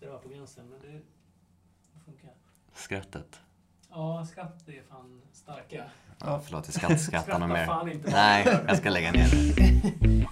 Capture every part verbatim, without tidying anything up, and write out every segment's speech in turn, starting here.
det var på gränsen, men det funkar. Skrattet. Ja, skratt är fan starka. Ja, förlåt, jag skratt, skrattar något mer. Fan inte. Nej, jag ska lägga ner det.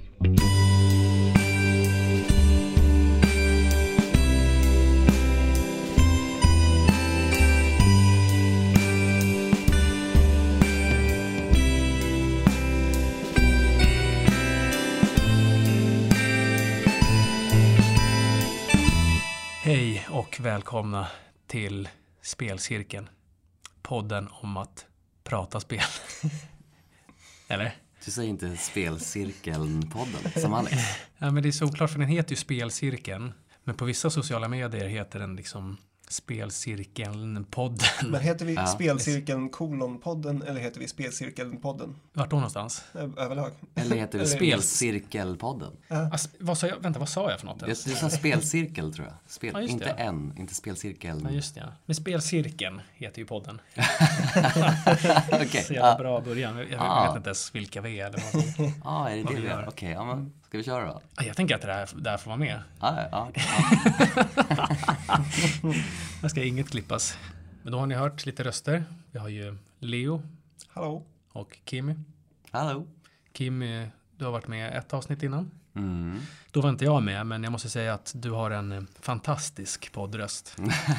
Hej och välkomna till Spelcirkeln. Podden om att prata spel. Eller? Du säger inte Spelcirkeln-podden som Alex. Ja, men det är så oklart för den heter ju Spelcirkeln. Men på vissa sociala medier heter den liksom Spelcirkeln-podden. Men heter vi Ja. Spelcirkeln kolon-podden eller heter vi Spelcirkeln-podden? Vart då någonstans? Ö- Överlag. Eller heter det Eller- Spelcirkelpodden? Alltså, vad sa jag? Vänta, vad sa jag för något? Det är som spelcirkel, tror jag. Spel, Ja, just inte det. en, inte spelcirkeln. Ja, just det. Ja. Men Spelcirkeln heter ju podden. Okej. Så jävla Ja, bra början. Jag, jag Ah. vet inte ens vilka vi är. Eller vad. ah, är det Vad det vi vi gör? gör. Okej, ja, men ska vi köra då? Ja, jag tänker att det här, det här får vara med. Ah, ja, ja, okej, Här ska inget klippas. Men då har ni hört lite röster. Vi har ju Leo Hallå? och Kimmy. ja. Hallå. Kimmy, du har varit med ett avsnitt innan. Mm. Då var inte jag med, men jag måste säga att du har en eh, fantastisk poddröst.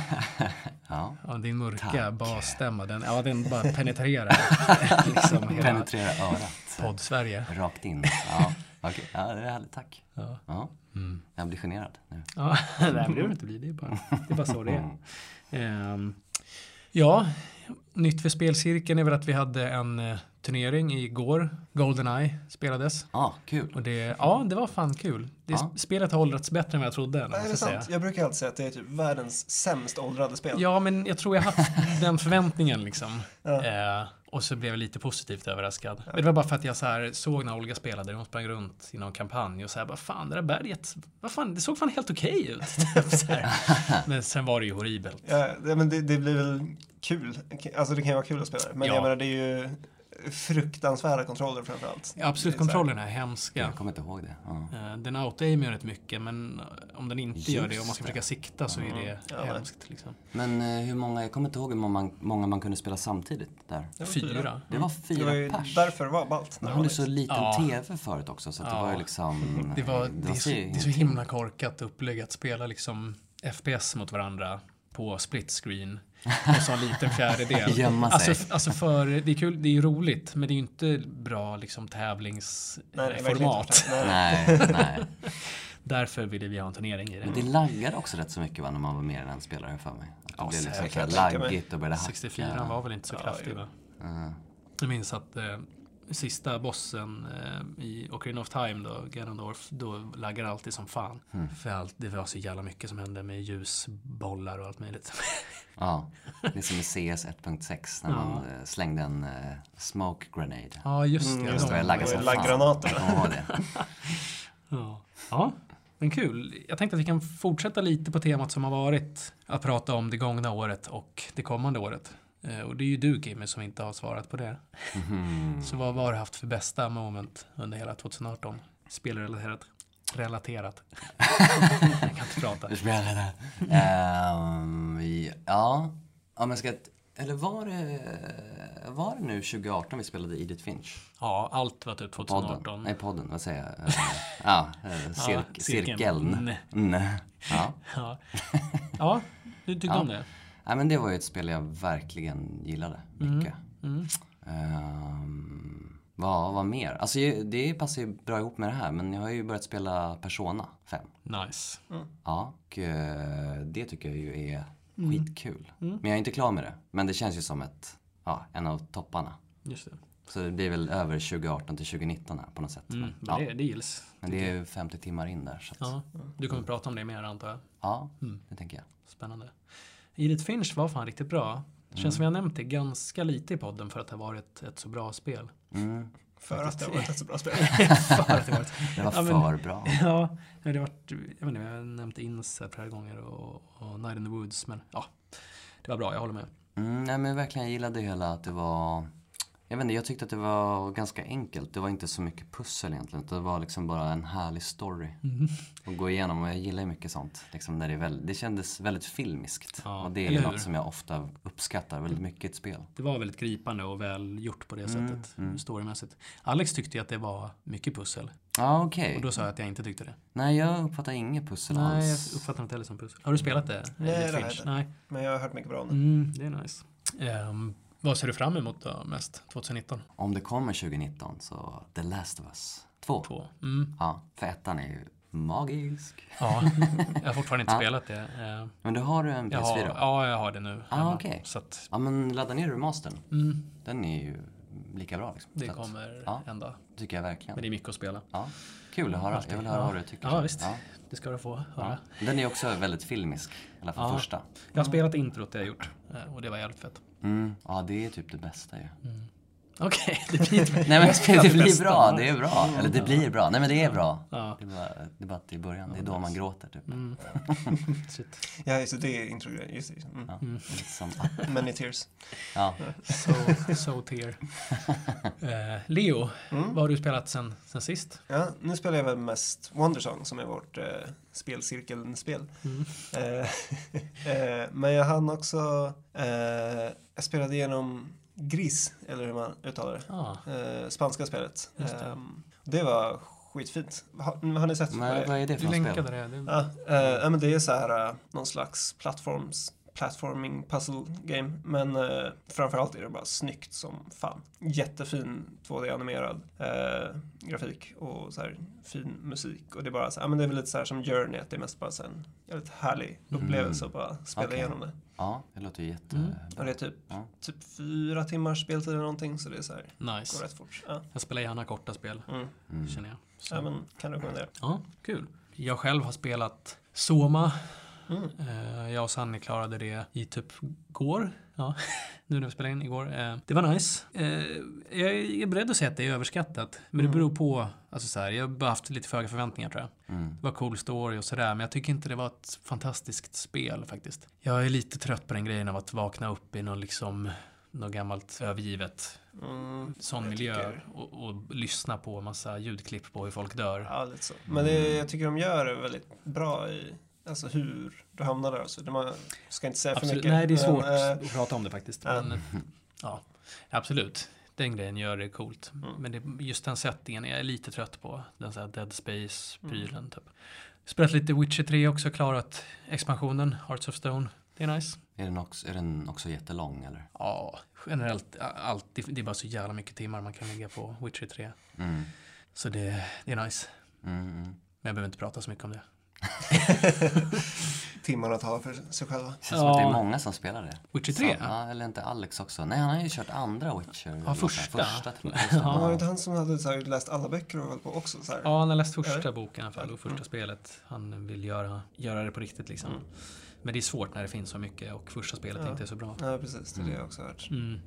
Ja. Ja, din mörka Tack. basstämma, den, ja, den bara penetrerar liksom hela Penetrera örat. podd-Sverige. Rakt in. Ja, okej. Ja, det är härligt. Tack. Ja. Ja. Mm. Jag blir generad nu. Ja, nej, men det behöver inte bli. Det är bara, det är bara så det är. Ehm, ja, nytt för Spelcirkeln är väl att vi hade en eh, turnering igår. GoldenEye spelades. Ja, ah, kul. Och det, ja, det var fan kul. Det, Ja. Spelet har åldrats bättre än vad jag trodde. Nej, måste är det jag säga. sant? Jag brukar alltid säga att det är typ världens sämst åldrade spel. Ja, men jag tror jag haft den förväntningen liksom. Ja. Eh, och så blev jag lite positivt överraskad. Men det var bara för att jag så här såg när Olga spelade. De sprang runt i någon kampanj och så här bara, fan, det där berget, vad fan, det såg fan helt okej ut. Så här. Men sen var det ju horribelt. Ja, det, men det, det blir väl kul. Alltså det kan ju vara kul att spela. Men Ja. jag menar det är ju fruktansvärda kontroller framförallt. Ja, absolut, Det är så här- kontrollerna är hemska. Jag kommer inte ihåg det. Ja. Eh, Den auto-aimer rätt mycket, men om den inte gör det, Just om man ska det. försöka sikta så är det Ja, men- hemskt. Liksom. Men eh, hur många, jag kommer inte ihåg hur många, många man kunde spela samtidigt där. Det var Fyra. Det var Det fyra var ju pers. därför det var ballt. Man hade så liten Ja. tv förut också, så att det Ja. var ju liksom... Det, var, det, är så, det är så ingenting. himla korkat upplägg att spela liksom F P S mot varandra på split screen. Och så en liten fjärdedel. Gömma sig. Alltså, alltså för, det är kul, det är ju roligt, men det är ju inte bra liksom Nej, nej, verkligen tävlingsformat. inte. Nej. Nej, nej. Därför ville vi ha en turnering i det. Men det laggade också rätt så mycket va, när man var mer än en spelare för mig. Att det Ja, blev liksom säkert. så här Jag kan tänka mig. laggigt och började hacka. sextiofyra var väl inte så Ja, kraftig jo. va? Uh, Jag minns att eh, sista bossen eh, i Ocarina of Time då, Ganondorf, då laggade alltid som fan. Mm. För allt, det var så jävla mycket som hände med ljusbollar och allt möjligt. ja, det är som i C S ett punkt sex när Ja. man eh, slängde en eh, smoke grenade. Ja, just det. Mm, de- Just det, jag laggade som fan. Lagggranaterna. Ja, det. Ja. ja, men kul. Jag tänkte att vi kan fortsätta lite på temat som har varit. Att prata om det gångna året och det kommande året. Eh, Och det är ju du, Kimmy, som inte har svarat på det. Mhm. Så vad har du haft för bästa moment under hela tjugo arton? Spelrelaterat. Relaterat. Jag kan inte prata. Du spelar det där. Ehm, vi- ja, ja men ska jag, eller var det, var det nu tjugo arton vi spelade Edith Finch? Ja, allt var typ tjugo Podden? arton. Nej, podden, vad säger jag? Eh, ja, eh, cirk, Ja, cirkeln. cirkeln. Mm. Ja. Ja, ja du tyckte Ja. om det? Nej, men det var ju ett spel jag verkligen gillade mycket. Mm. Ehm, vad, vad mer? Alltså ju- det passar ju bra ihop med det här, men jag har ju börjat spela Persona fem. Nice. Ja, och eh, det tycker jag ju är Mm. skitkul. Men jag är inte klar med det. Men det känns ju som ett, ja, en av topparna. Just det. Så det blir väl över tjugo arton till tjugo nitton här på något sätt. Mm. Men, Men ja, det, det gills. men det är ju femtio timmar in där. Så att, ja. Ja, du kommer prata om det mer antar jag. Mm. det tänker jag. Spännande. Edith Finch var fan riktigt bra. Det känns som jag nämnt det ganska lite i podden för att det har varit ett så bra spel. Mm. För att det var ett så bra spel. för att det var ett, Det var Ja, men- för bra. ja, det har varit, jag vet inte, jag har nämnt Inset flera gånger och, och Night in the Woods, men ja, det var bra, jag håller med. Mm, nej, men verkligen, jag gillade hela att det var Jag vet inte, jag tyckte att det var ganska enkelt. Det var inte så mycket pussel egentligen. Det var liksom bara en härlig story Mm. att gå igenom. Och jag gillar ju mycket sånt. Liksom när det, är väl, det kändes väldigt filmiskt. Ja, och det är eller ju hur? något som jag ofta uppskattar väldigt mycket i ett spel. Det var väldigt gripande och väl gjort på det Mm, sättet, mm. storymässigt. Alex tyckte ju att det var mycket pussel. Ja, okej. Och då sa jag att jag inte tyckte det. Nej, jag uppfattar inget pussel Nej, jag alls. uppfattar inte heller som pussel. Har du spelat det? Nej, Elite det har jag Finch? inte. Nej. Men jag har hört mycket bra om det. Mm, det är nice. Ehm, vad ser du fram emot då mest tjugonitton? Om det kommer tjugonitton så The Last of Us två. Två. Mm. Ja, för ettan är ju magisk. Ja, jag har fortfarande inte Ja. spelat det. Ehm, Men du har du en P jag S fyra? har, ja, jag har det nu. Ah, hemma. okej. Så att, Ja, men ladda ner remastern. mm, Den är ju lika bra liksom. det Så att, kommer ja. en dag. tycker jag verkligen. Men det är mycket att spela. Ja, kul att höra. Jag vill höra ja. vad du tycker. Ja, visst. Ja. Det ska du få höra. Ja. Den är också väldigt filmisk. Eller för Ja. första. Jag har spelat introt det jag gjort. eh, Och det var jävligt fett. Mm. Ja, det är typ det bästa ju. Okej, det blir Nej men det det blir bästa. bra, det är bra. Eller det blir bra. Nej men det är bra. Ja. Det är bara, det är bara att i början, det är då man gråter typ. Mm. Shit. Ja, just det. Det är introgrejen. Just det. Mm. Ja, det är lite som, Many tears. ja. So, so tear. Eh, Leo, vad har du spelat sen, sen sist? Ja, nu spelar jag väl mest Wondersong som är vårt eh, spelcirkelspel. Mm. Eh, eh, men jag hann också... Eh, jag spelade igenom Gris, eller hur man uttalar det. Ah, Eh, spanska spelet. Just det. Eh, det var skitfint. Har, har ni sett Men vad vad det? är det du för något länkade spel? det. det Ja, eh, ja, men det är så här eh, någon slags plattforms, platforming puzzle game. Men eh, framförallt är det bara snyggt som fan. Jättefin två D-animerad eh, grafik och så här fin musik. Och det är bara så här, ja, men det är väl lite så här som Journey, att det är mest bara så här en jävligt härlig upplevelse att bara spela Okej. igenom det. Ja, det låter ju jätte... Mm. Och det är typ, Ja. typ fyra timmars speltid eller någonting, så det är så här, går Nice. rätt fort. Ja, Jag spelar gärna korta spel, mm. Mm. känner jag. Så. Ja, men kan du rekommendera? Ja, kul. Jag själv har spelat Soma. Mm. Eh, jag och Sanni klarade det i typ går. Ja, nu när vi spelade in igår. Eh, det var nice. Eh, jag är beredd att säga att det är överskattat. Men det Mm. beror på, alltså så här, jag har bara haft lite för höga förväntningar tror jag. Mm. Det var cool story och sådär, men jag tycker inte det var ett fantastiskt spel faktiskt. Jag är lite trött på den grejen av att vakna upp i någon liksom, något gammalt övergivet Mm. sån Jag miljö tycker- och, och lyssna på massa ljudklipp på hur folk dör. Ja, lite så. Men det, jag tycker de gör det väldigt bra i alltså hur du hamnar där. Så det man ska inte säga för Absolut. mycket. Nej, det är svårt Men, eh, att prata om det faktiskt. ja. Men, ja, absolut. Den grejen gör det coolt. Mm. Men det, just den settingen är jag lite trött på. Den så här Dead Space-prylen Mm. typ. Spelat lite Witcher tre också, klarat expansionen, Hearts of Stone. Det är nice. Är, den också, är den också jättelång eller? Ja, generellt alltid. Det är bara så jävla mycket timmar man kan lägga på Witcher tre. Mm. Så det, det är nice. Mm, mm. Men jag behöver inte prata så mycket om det. timmarna talar för sig själva. Det känns som att det Ja. är många som spelar det. Witcher tre? Ja, eller inte Alex också. Nej, han har ju kört andra Witcher. Ja, första. Första tror jag. Just det. Ja. Men var det inte han som hade så här, läst alla böcker och höll på också? Så här? Ja, han har läst första Eller? boken i alla fall och första Mm. spelet. Han vill göra, göra det på riktigt liksom. Mm. Men det är svårt när det finns så mycket och första spelet Ja. inte är så bra. Ja, precis. Det är det jag också har hört. Mm.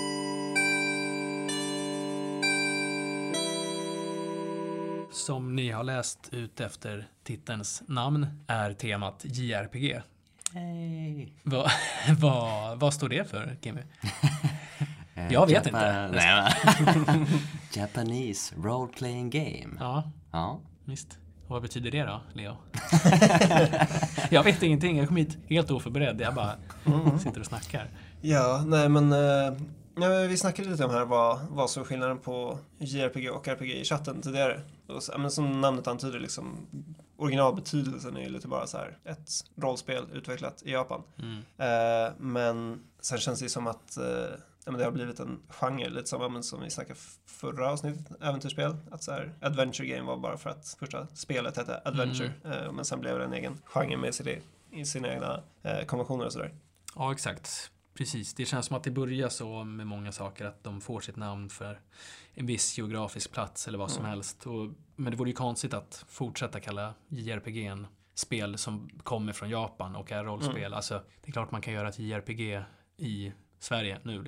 Som ni har läst ut efter titelns namn är temat J R P G. Hey. Vad, vad, vad står det för, Kimmy? Jag vet Japa- inte. Nej, men. Japanese role playing game. Ja, Ja. visst. Och vad betyder det då, Leo? Jag vet ingenting. Jag kom hit helt oförberedd. Jag bara sitter och snackar. Ja, nej men eh, ja, vi snackade lite om här vad, vad som är skillnaden på J R P G och R P G i chatten tidigare. Och, så- ja, men som namnet antyder, liksom, originalbetydelsen är ju lite bara så här ett rollspel utvecklat i Japan. Mm. Eh, men sen känns det som att eh, ja, men det har blivit en genre, lite som, ja, men som vi snackade f- förra avsnittet, äventyrsspel. Att så här, adventure game var bara för att första spelet hette Adventure, eh, men sen blev det en egen genre med sig i sina egna eh, konventioner och sådär. Ja, exakt. Precis. Det känns som att det börjar så med många saker att de får sitt namn för en viss geografisk plats eller vad som Mm. helst. Och, men det vore ju konstigt att fortsätta kalla J R P G en spel som kommer från Japan och är rollspel. Mm. Alltså, det är klart man kan göra ett J R P G i Sverige nu liksom.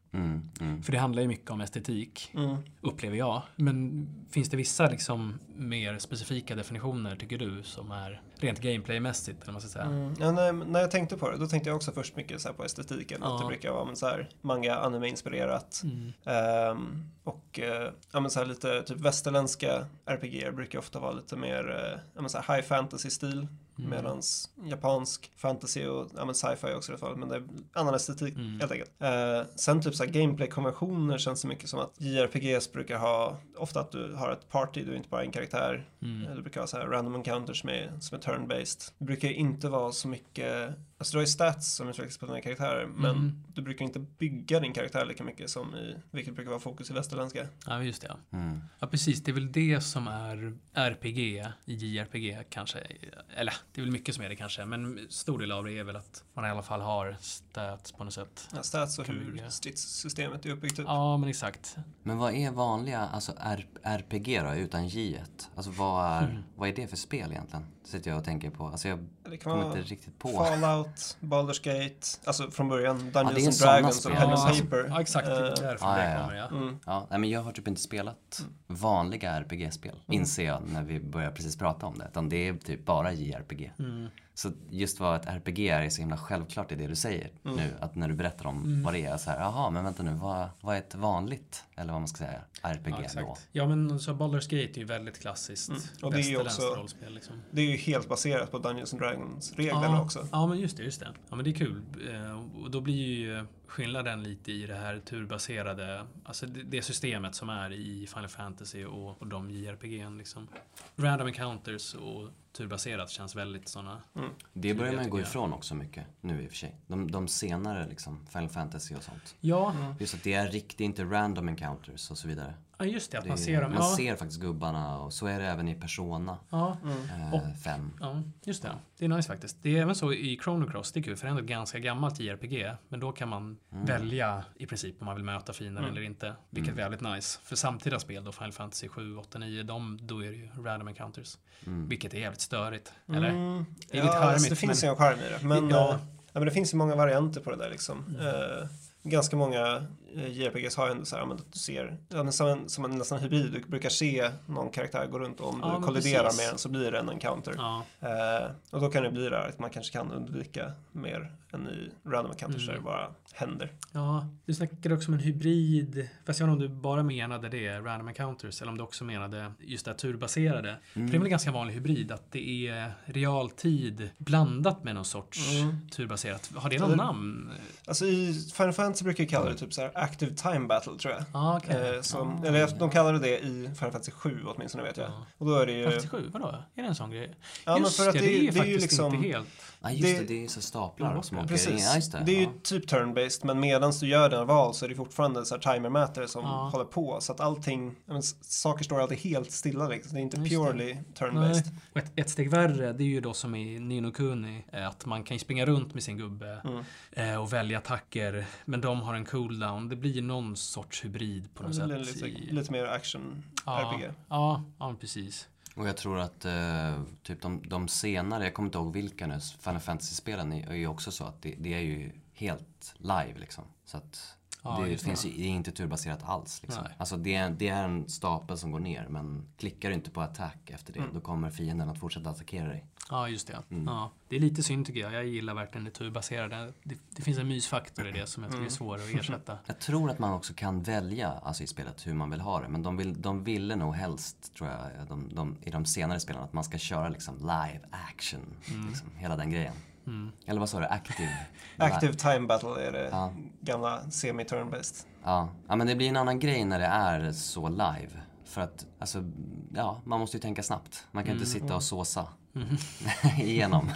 Mm, mm. För det handlar ju mycket om estetik, Mm. upplever jag. Men finns det vissa liksom mer specifika definitioner, tycker du, som är rent gameplaymässigt, eller vad man ska säga? Mm. Ja, när, när jag tänkte på det, då tänkte jag också först mycket så här på estetiken. Ja. Att det brukar vara men, så här, manga, anime-inspirerat. Mm. Ehm, och eh, ja, men, så här, lite typ västerländska R P G brukar ofta vara lite mer eh, ja, men, så här, high fantasy-stil. Mm. Medans japansk fantasy och ja, men sci-fi också i alla fall. Men det är annan estetik Mm. helt enkelt. Eh, sen typ så här gameplay-konventioner känns det mycket som att J R P Gs brukar ha, ofta att du har ett party, du är inte bara en karaktär. Mm. Det brukar vara så här random encounters med, som är turn-based. Det brukar inte vara så mycket, alltså du har ju stats som utvecklas på dina karaktärer, men Mm. du brukar inte bygga din karaktär lika mycket som i, vilket brukar vara fokus i västerländska. Ja, just det. Ja. Mm. Ja, precis. Det är väl det som är R P G i J R P G kanske. Eller, det är väl mycket som är det kanske. Men stor del av det är väl att man i alla fall har stats på något sätt. Ja, stats och Kan hur bygga. stridssystemet är uppbyggt. Typ. Ja, men exakt. Men vad är vanliga, alltså R- RPG då, utan J ett? Alltså vad är, Mm. vad är det för spel egentligen? Det sitter jag och tänker på. Alltså jag Det kan kommer vara inte riktigt på. Fallout, Baldur's Gate, alltså från början Dungeons Ja, det är and såna Dragons och spel. Pen and Ja, Paper. ja, exakt. Det är Eh, därför ja, det ja, ja. kommer, ja. mm. Ja, nej, men jag har typ inte spelat vanliga R P G-spel, inser jag när vi börjar precis prata om det. Utan det är typ bara J R P G. Mm. Så just vad ett R P G är är så himla självklart i det du säger Mm. nu. Att när du berättar om Mm. vad det är, så här, jaha, men vänta nu, vad, vad är ett vanligt, eller vad man ska säga, R P G Ja, då? exakt. Ja, men så Baldur's Gate är ju väldigt klassiskt. Mm. Och det är ju västerländskt också- rollspel liksom. Det är ju helt baserat på Dungeons and Dragons-reglerna Ja, också. ja, men just det, just det. Ja, men det är kul. Eh, Och då blir ju skillnaden lite i det här turbaserade, alltså det, det systemet som är i Final Fantasy och, och de J R P G liksom. Random encounters och turbaserat känns väldigt sådana. Mm. Det börjar man ju tycker gå jag. ifrån också mycket nu i och för sig. De, de senare liksom, Final Fantasy och sånt. Ja, Mm. Just att det är riktigt, inte random encounters och så vidare. ja, just det, att Det man är- ser dem. man Ja, ser faktiskt gubbarna och så är det även i Persona ja, Mm. eh, fem. ja, just det. Det är nice faktiskt. Det är även så i Chrono Cross, det är kul, för det är ändå ett ganska gammalt J R P G. Men då kan man Mm. välja i princip om man vill möta fiender Mm. eller inte. Vilket Mm. är väldigt nice. För samtida spel då, Final Fantasy sju, åtta, nio, de, då är det ju random encounters. Mm. Vilket är jävligt störigt. Eller? Mm. Det är ja, lite charmigt, alltså, det finns men- ju en charm i det. Men, Ja. ja. ja, men det finns ju många varianter på det där liksom. Mm. Eh, ganska många eh, J R P Gs har ju ändå så här, men att du ser, ja, men som, en, som en nästan hybrid, du brukar se någon karaktär gå runt och om Ja, du men kolliderar precis. med den så blir det en encounter. Ja, Eh, och då kan det bli det här att man kanske kan undvika mer än i random encounters Mm. där det bara händer. ja, du snackade också om en hybrid. Fast jag undrar om du bara menade det, random encounters, eller om du också menade just det här turbaserade. Mm. För det är väl en ganska vanlig hybrid, att det är realtid blandat med någon sorts Mm. turbaserat. Har det Ja, någon det- namn? Alltså i Final Fantasy brukar jag kalla det typ så här active time battle tror jag. Ja, okej. Eh, som, Ja. eller de kallar det i Final Fantasy sju åtminstone vet jag. Ja. Och då är det ju... femtiosju, vadå? Är det en sån grej? Ja, men Just för att det, det, det är ju det är ju faktiskt liksom... inte helt... Ja, just det, det- det är ju så staplar Ja, som åker in. Precis. Ja, just det. Det är ju ja. typ turn-based, men medan du gör dina val så är det fortfarande så här timer-mätare som Ja. håller på. Så att allting, ja, men, s- saker står alltid helt stilla liksom. Det är inte Just det. purely turn-based. Nej. Och ett, ett steg värre, det är ju då som i Ni no Kuni, eh, att man kan ju springa runt med sin gubbe Mm. eh, och välja attacker, men de har en cooldown. Det blir någon sorts hybrid på något Det blir sätt. lite, i- lite mer action-R ja, P G. ja, ja, precis. Och jag tror att eh, typ de, de senare, jag kommer inte ihåg vilka nu, Final Fantasy-spelen är är ju också så att det, det är ju helt live liksom. Så att Ja, det just finns ju, det är inte turbaserat alls liksom. Nej. Alltså det är, det är en stapel som går ner, men klickar du inte på attack efter det, Mm. då kommer fienden att fortsätta attackera dig. Ja, just det. Mm. Ja, det är lite synd tycker jag. Jag gillar verkligen det turbaserade. Det, det finns en mysfaktor i det som jag tycker är Mm. svår att ersätta. Jag tror att man också kan välja alltså i spelet hur man vill ha det, men de, vill, de ville nog helst, tror jag, de, de, i de senare spelen, att man ska köra liksom live action, Mm. liksom, hela den grejen. Mm. Eller vad sa du? Active? Active time battle är det Ja. gamla semi-turn-based. Ja. ja, men det blir en annan grej när det är så live. För att, alltså, ja, man måste ju tänka snabbt. Man kan Mm. inte sitta och såsa Mm. igenom.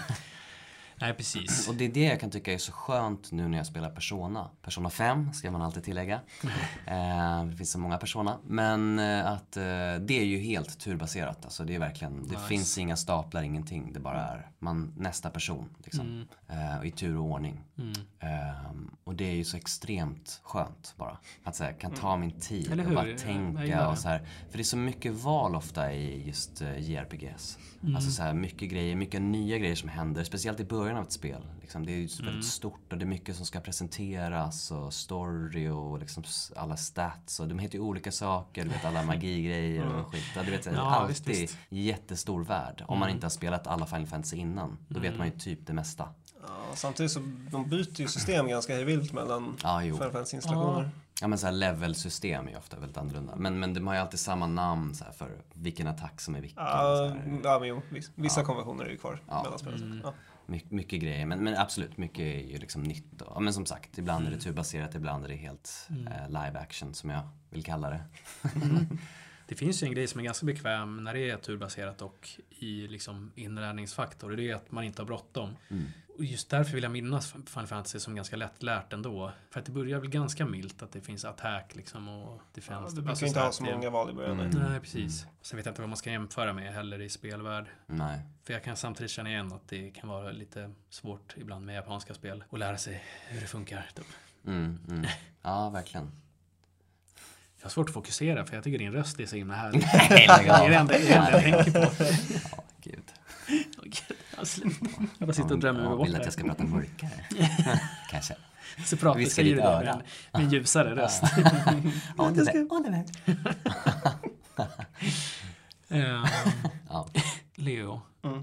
Nej, precis. Och det är det jag kan tycka är så skönt nu när jag spelar Persona. Persona fem ska man alltid tillägga. Eh, det finns så många Persona. Men eh, att eh, det är ju helt turbaserat. Alltså det är verkligen, det Nice. finns inga staplar, ingenting. Det bara är man, nästa person liksom. Mm. Eh, i tur och ordning. Mm. Ehm, och det är ju så extremt skönt bara. Att så här, kan ta min tid Eller och hur? bara Jag tänka gillar det. och så här. För det är så mycket val ofta i just uh, J R P Gs. Mm. Alltså så här, mycket grejer, mycket nya grejer som händer. Speciellt i början början av ett spel. Liksom, det är ju väldigt Mm. stort och det är mycket som ska presenteras och story och liksom s- alla stats och de heter ju olika saker, du vet alla magigrejer och skit. Ja, du vet, Ja, alltid visst, visst. jättestor värld. Om man inte har spelat alla Final Fantasy innan, då vet man ju typ det mesta. Ja, samtidigt så de byter ju system ganska hejvilt mellan Ja, jo. Final Fantasy-installationer. Ja, men så här level-system är ju ofta väldigt annorlunda. Men, men de har ju alltid samma namn så här, för vilken attack som är vilken. Ja, så här. ja, men jo, viss- vissa Ja. konventioner är ju kvar Ja. mellan spelen. Ja. My, mycket grejer, men, men absolut, mycket är ju liksom nytt. Och, ja, men som sagt, ibland är det turbaserat, ibland är det helt eh, live action som jag vill kalla det. Det finns ju en grej som är ganska bekväm när det är turbaserat och i liksom inlärningsfaktor. Det är att man inte har bråttom. Mm. Och just därför vill jag minnas Final Fantasy som ganska lättlärt ändå. För att det börjar väl ganska milt att det finns attack liksom och defense. Ja, du brukar Alltså inte här ha så att det- många val i början. Mm. nej. Nej, precis. Sen vet jag inte vad man ska jämföra med heller i spelvärld. Nej. För jag kan samtidigt känna igen att det kan vara lite svårt ibland med japanska spel att lära sig hur det funkar. Typ. Mm, mm. Ja, verkligen. Jag har svårt att fokusera för jag tycker din röst är så himla härlig. Nej, Det är det enda, det är det enda jag tänker på. Ja, gud. Åh, gud, jag slutar. Jag bara sitter och drömmer mig Jag bort vill att här. jag ska prata mörkare. Kanske. Så pratar Viska säger du ditt det öra. med en, med en ljusare röst. Ja, det där. Ja, det där. Eh, Ja. Leo, Mm.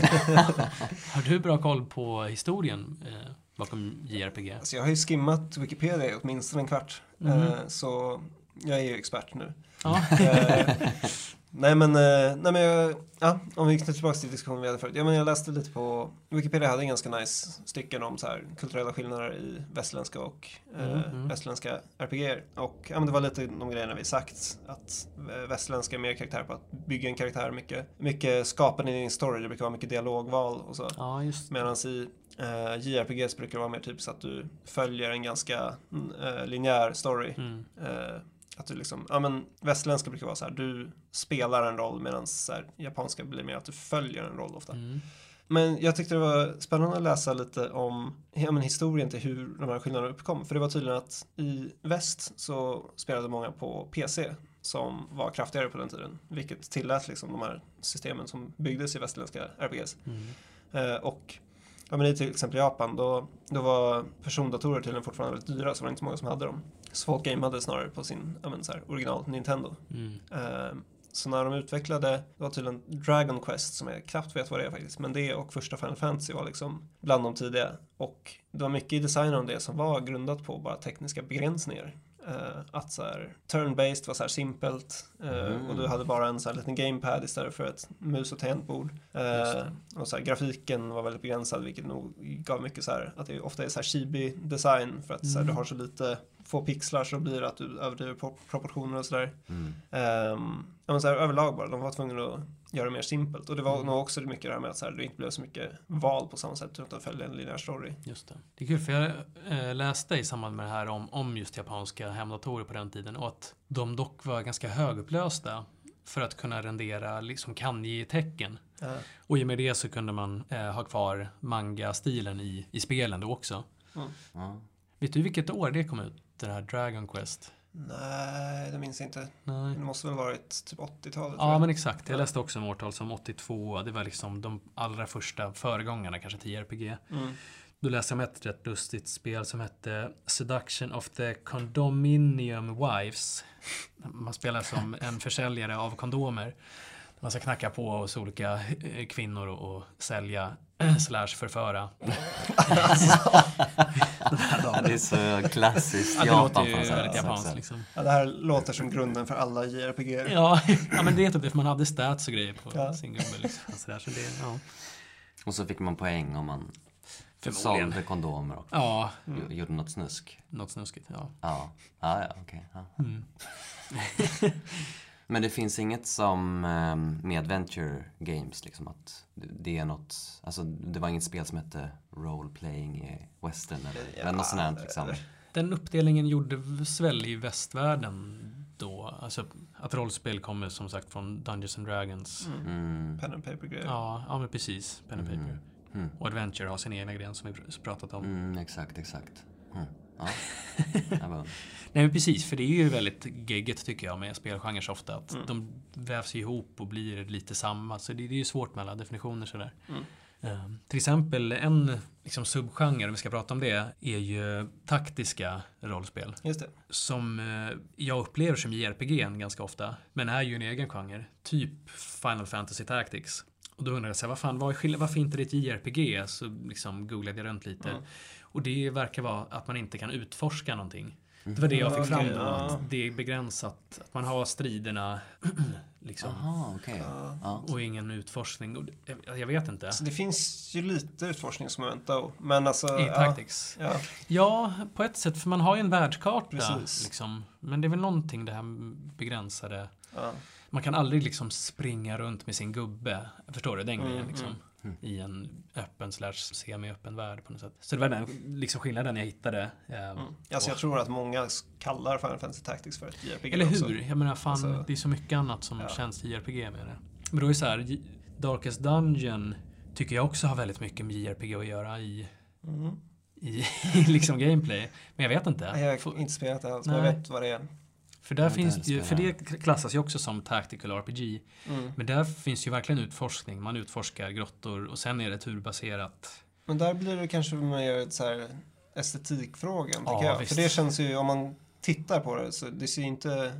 har du bra koll på historien eh, bakom J R P G? Alltså jag har ju skimmat Wikipedia i åtminstone en kvart. Mhm. Eh, så jag är ju expert nu. Ja. Eh, nej men, eh, nej men jag, ja, om vi knyter tillbaka till diskussionen vi hade förut. Ja, men jag läste lite på, Wikipedia hade en ganska nice stycken om så här, kulturella skillnader i västerländska och eh, Mm, mm. västerländska R P G:er. Och ja, men det var lite de grejerna vi sagt, att eh, västerländska är mer karaktär på att bygga en karaktär, mycket, mycket skapande i din story, det brukar vara mycket dialogval och så. Ja, just Medan i eh, J R P Gs brukar det vara mer typ så att du följer en ganska eh, linjär story. mm. Eh, att du liksom, ja men västerländska brukar vara så här, du spelar en roll medan så här, japanska blir mer att du följer en roll ofta. Mm. Men jag tyckte det var spännande att läsa lite om ja, men historien till hur de här skillnaderna uppkom. För det var tydligen att i väst så spelade många på P C som var kraftigare på den tiden. Vilket tillät liksom de här systemen som byggdes i västerländska R P Gs. Mm. Eh, och ja, men i till exempel Japan, då, då var persondatorer tydligen fortfarande väldigt dyra, så var det inte många som hade dem. Så folk gameade snarare på sin ja, men så här, original Nintendo. Mm. Eh, så när de utvecklade, det var tydligen Dragon Quest som jag knappt vet vad det är faktiskt, men det och första Final Fantasy var liksom bland de tidiga. Och det var mycket i designen om det som var grundat på bara tekniska begränsningar. Uh, att så här, turn-based var så här simpelt uh, Mm. och du hade bara en så här liten gamepad istället för ett mus- och tangentbord. Uh, och så här, grafiken var väldigt begränsad, vilket nog gav mycket så här, att det ofta är så här chibi-design för att så här, du har så lite få pixlar så blir det att du överdriver pro- proportioner och sådär. Mm. Um, ja, men så här, överlag bara, de var tvungna att göra det mer simpelt. Och det var Mm. nog också mycket det här med att så här, det inte blev så mycket val på samma sätt utan följa en linjär story. Just det. Det är kul för jag eh, läste i samband med det här om, om just japanska hemdatorer på den tiden och att de dock var ganska högupplösta för att kunna rendera liksom kanji-tecken. Uh, Och i och med det så kunde man eh, ha kvar manga-stilen i, i spelen då också. mm. Ja. Vet du vilket år det kom ut? Det här Dragon Quest? Nej, det minns jag inte. Nej. Det måste väl varit typ åttiotalet. tror Ja, jag. men exakt. Jag läste också om årtal som åttiotvå. Det var liksom de allra första föregångarna kanske till J R P G. Mm. Då läste jag om ett rätt lustigt spel som hette Seduction of the Condominium Wives. Man spelar som en försäljare av kondomer. Man ska knacka på hos olika eh, kvinnor och, och sälja slash förföra. Det är så klassiskt Ja, det Japan låter ju på något sätt. väldigt japanskt liksom. Ja, det här låter som grunden för alla J R P G. Ja, ja, men det är typ det, för man hade stats och grejer på Ja. sin gubbe liksom. Så, där, så det, ja. Och så fick man poäng om man Förmodligen. sålde kondomer och Ja, mm. gjorde något snusk. något snuskigt, ja. Ja, ja, ja okej. Ja. Mm. Men det finns inget som um, med adventure games, liksom att det är något, alltså det var inget spel som hette role-playing i western eller, Ja, eller något sånt här, liksom. Den uppdelningen gjordes väl i västvärlden då. Alltså att rollspel kommer som sagt från Dungeons and Dragons. Mm. Mm. Pen and paper grejer. Ja, ja men precis. Pen and paper. Mm. Mm. Och Adventure har sin egna gren som vi pr- pratat om. Mm, exakt, exakt. Mm. Ja. Jag bara, Nej men precis, för det är ju väldigt geggigt tycker jag med spelgenrer ofta. Att Mm. de vävs ihop och blir lite samma. Så det, det är ju svårt med alla definitioner sådär. Mm. Uh, till exempel en liksom, subgenre, om vi ska prata om det, är ju taktiska rollspel. Just det. Som uh, jag upplever som J R P G ganska ofta, men är ju en egen genre. Typ Final Fantasy Tactics. Och då undrar jag, så här, vad fan, vad är, varför inte det ett J R P G? Så liksom googlade jag runt lite. Mm. Och det verkar vara att man inte kan utforska någonting. Det var det jag fick fram då. Ja. Att det är begränsat. Att man har striderna liksom. Aha, okay. Ja. Och ingen utforskning. Och jag, jag vet inte. Så det finns ju lite utforskningsmoment då. Men alltså... I Tactics. Ja. Ja, på ett sätt. För man har ju en världskarta. Precis. Liksom. Men det är väl någonting det här begränsade. Ja. Man kan aldrig liksom springa runt med sin gubbe. Förstår du? Den grejen Mm, liksom. mm. I en öppen slash semi-öppen värld på något sätt. Så det var den liksom skillnaden jag hittade. Mm. Alltså jag tror att många kallar Final Fantasy Tactics för ett J R P G. Eller hur? Också. Jag menar fan, alltså, det är så mycket annat som ja. känns J R P G med det. Men då är det så här, Darkest Dungeon tycker jag också har väldigt mycket med J R P G att göra i, mm. i, i liksom gameplay. Men jag vet inte. Jag har inte spelat det alls, men Nej. jag vet vad det är. För där Jag finns inte det ju, ens för det klassas ju också som tactical R P G. Mm. Men där finns ju verkligen utforskning. Man utforskar grottor och sen är det turbaserat. Men där blir det kanske mer så här estetikfrågan, Ja, tycker jag. visst. För det känns ju, om man tittar på det, så det ser ju inte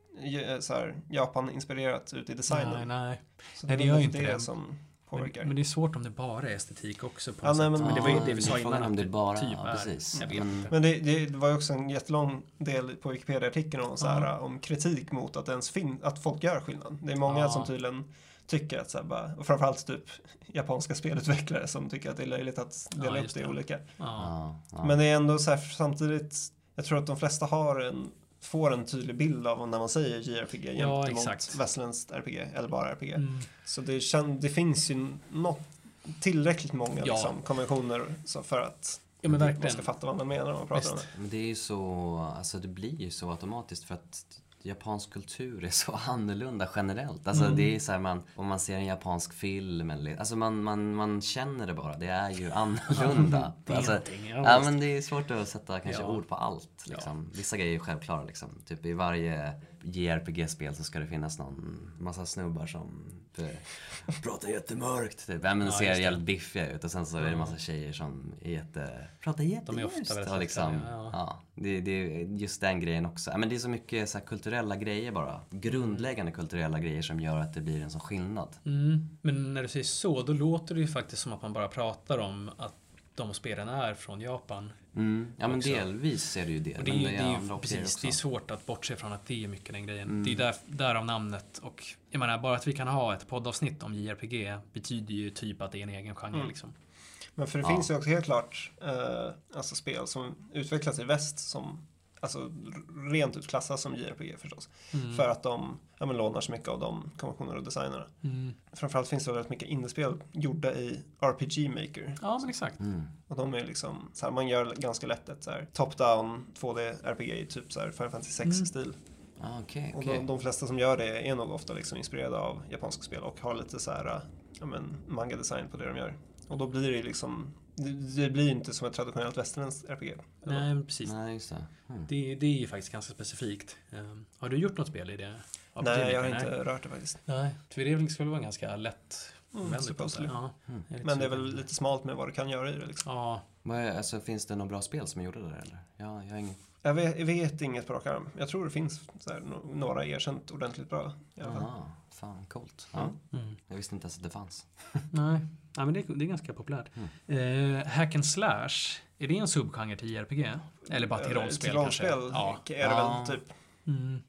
så här Japan-inspirerat ut i designen. Nej, nej. Så Nej, det det gör är ju väl inte det det. som Men, påverkar. men det är svårt om det bara är estetik också på Ja, något nej, sätt. men- Men det var ju Ja, det vi sa frågan innan. om det att bara, typ ja, är. precis. Jag vet Men- inte. Men det, det var ju också en jättelång del på Wikipedia-artikeln om, så här, Ja. om kritik mot att, ens fin- att folk gör skillnad. Det är många Ja. som tydligen tycker att, så här, bara, och framförallt typ japanska spelutvecklare som tycker att det är löjligt att dela Ja, upp just det i det. olika. Ja. Ja, ja. Men det är ändå så här, samtidigt, jag tror att de flesta har en, får en tydlig bild av när man säger J R P G Ja, gentemot exakt. västerländskt R P G eller bara R P G. Mm. Så det, kän, det finns ju något, tillräckligt många Ja. liksom, konventioner så för att Ja, men man verkligen. ska fatta vad man menar när man pratar om Visst. det. Men det är ju så, alltså det blir ju så automatiskt för att japansk kultur är så annorlunda generellt. Alltså Mm. det är så här, man, om man ser en japansk film eller, alltså man, man, man känner det bara, det är ju annorlunda. Det är alltså, någonting, ja, ja visst. men det är svårt att sätta kanske Ja. ord på allt. Liksom. Vissa grejer är självklara liksom. Typ i varje J R P G-spel så ska det finnas någon massa snubbar som typ, pratar jättemörkt. Typ. Ja, men Ja, ser just det. jävligt biffiga ut och sen så är det en massa tjejer som är jätte, pratar jätteljust. ofta väldigt och liksom, lättare, ja. ja, det, det är just den grejen också. Ja, men det är så mycket så här, kulturella grejer bara. Grundläggande kulturella grejer som gör att det blir en sån skillnad. Mm. Men när du säger så, då låter det ju faktiskt som att man bara pratar om att de spelen är från Japan. Mm. Ja men Också. delvis är det ju det. Och det är, men ju- det är andra ju grejer precis, också. det är svårt att bortse från att det är mycket den grejen. Mm. Det är där, därav namnet. Och jag menar, bara att vi kan ha ett poddavsnitt om J R P G betyder ju typ att det är en egen genre Mm. liksom. Men för det Ja. finns ju också helt klart eh, alltså spel som utvecklas i väst som alltså r- rent ut klassas som J R P G förstås. Mm. För att de ja, men, lånar så mycket av de konventioner och designerna. Mm. Framförallt finns det väldigt mycket indiespel gjorda i R P G Maker. Ja, men exakt. Mm. Och de är liksom, så här, man gör ganska lätt ett så här, top-down två D R P G i typ så här Final Fantasy Mm. sex-stil. Ah, okej, Och okej. de, de flesta som gör det är nog ofta liksom inspirerade av japanska spel och har lite så här, ja men, manga-design på det de gör. Och då blir det liksom, det, det blir inte som ett traditionellt västerländskt R P G. eller? Nej, men precis. Nej, just det. Mm. Det, det är ju faktiskt ganska specifikt. Um, har du gjort något spel i det? Av Nej, jag har Jimmy? inte rört det faktiskt. Nej, för det skulle vara ganska lätt. Mm, väldigt supposedly. bra. Ja, Mm. jag är lite Men det är sugen. väl lite smalt med vad du kan göra i det liksom. Ja, Vad är, alltså, finns det några bra spel som är gjorda där eller? Ja, jag har ingen... Jag vet, jag vet inget på rak arm. Jag tror det finns så här, no- några erkänt ordentligt bra i alla fall. Aha, fan coolt. Ja. Mm. mm. Jag visste inte ens att det fanns. Nej. Ja, men det, är- det är ganska populärt. Mm. Eh, hack and slash, är det en subgenre till J R P G? Eller bara till Eller rollspel till rollspel kanske? Ja. är det Ja. väl typ. Mm.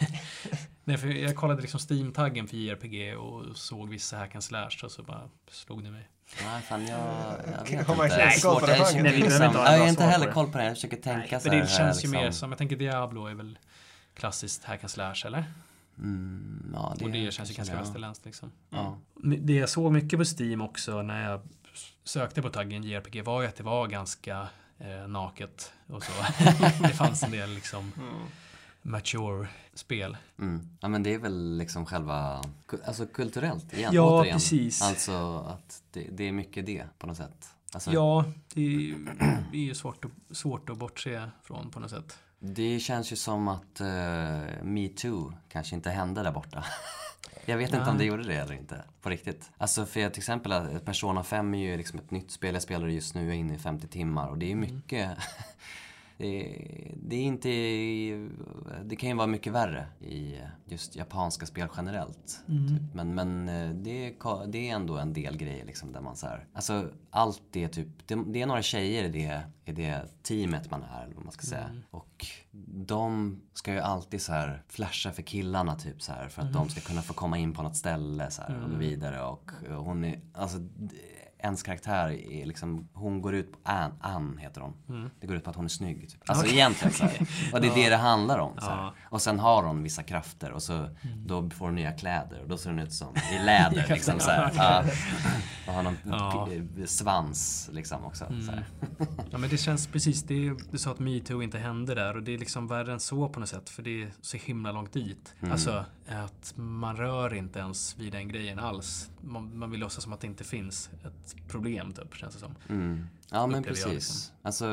Nej, för jag kollade liksom Steam-taggen för J R P G och såg vissa hack and slash och så bara slog det mig. Nej, fan jag, jag vet Jag inte. har verkligen Det är inte svårt. koll på det Jag här. känner Nej, vi behöver liksom, inte ha jag några har inte svar på heller det. koll på det här. Jag försöker tänka så Men det här, känns ju liksom. mer som, jag tänker Diablo är väl klassiskt hack and slash, eller? Mm, ja, det och det är känns ju kanske ganska det, västerländskt liksom. Ja. Det jag såg mycket på Steam också när jag sökte på taggen J R P G var ju att det var ganska eh, naket och så. Det fanns en del liksom Mm. mature spel. Mm. Ja, men det är väl liksom själva, alltså kulturellt igen, Ja, återigen. precis. Alltså att det, det är mycket det på något sätt. Alltså, Ja, det är ju, det är ju svårt, att, svårt att bortse från på något sätt. Det känns ju som att uh, Me Too kanske inte hände där borta. Jag vet inte om det gjorde det eller inte, på riktigt. Alltså för till exempel Persona fem är ju liksom ett nytt spel jag spelar just nu, jag är inne i femtio timmar och det är mycket... Mm. Det, det är inte... Det kan ju vara mycket värre i just japanska spel generellt. Mm. Typ. Men, men det, är, det är ändå en del grejer liksom där man så här... Alltså allt det typ... Det, det är några tjejer i det, i det teamet man är, eller vad man ska säga. Mm. Och de ska ju alltid så här flasha för killarna typ så här. För att mm. de ska kunna få komma in på något ställe så här, mm. och gå vidare. Och, och hon är... Alltså, ens karaktär är liksom, hon går ut på, Ann, Ann heter hon. Mm. Det går ut på att hon är snygg typ. Alltså okay. egentligen så här. Och det är det det handlar om så här. Och sen har hon vissa krafter och så mm. då får hon nya kläder och då ser hon ut som i läder liksom så här. Ja. Och har någon ja. svans liksom också mm. så här. Ja men det känns precis, det är, du sa att MeToo inte hände där och det är liksom värre än så på något sätt för det är så himla långt dit. Mm. Alltså att man rör inte ens vid den grejen alls. Man, man vill låtsas som att det inte finns ett problem typ, känns det som. Mm. Ja men precis. Liksom. Alltså,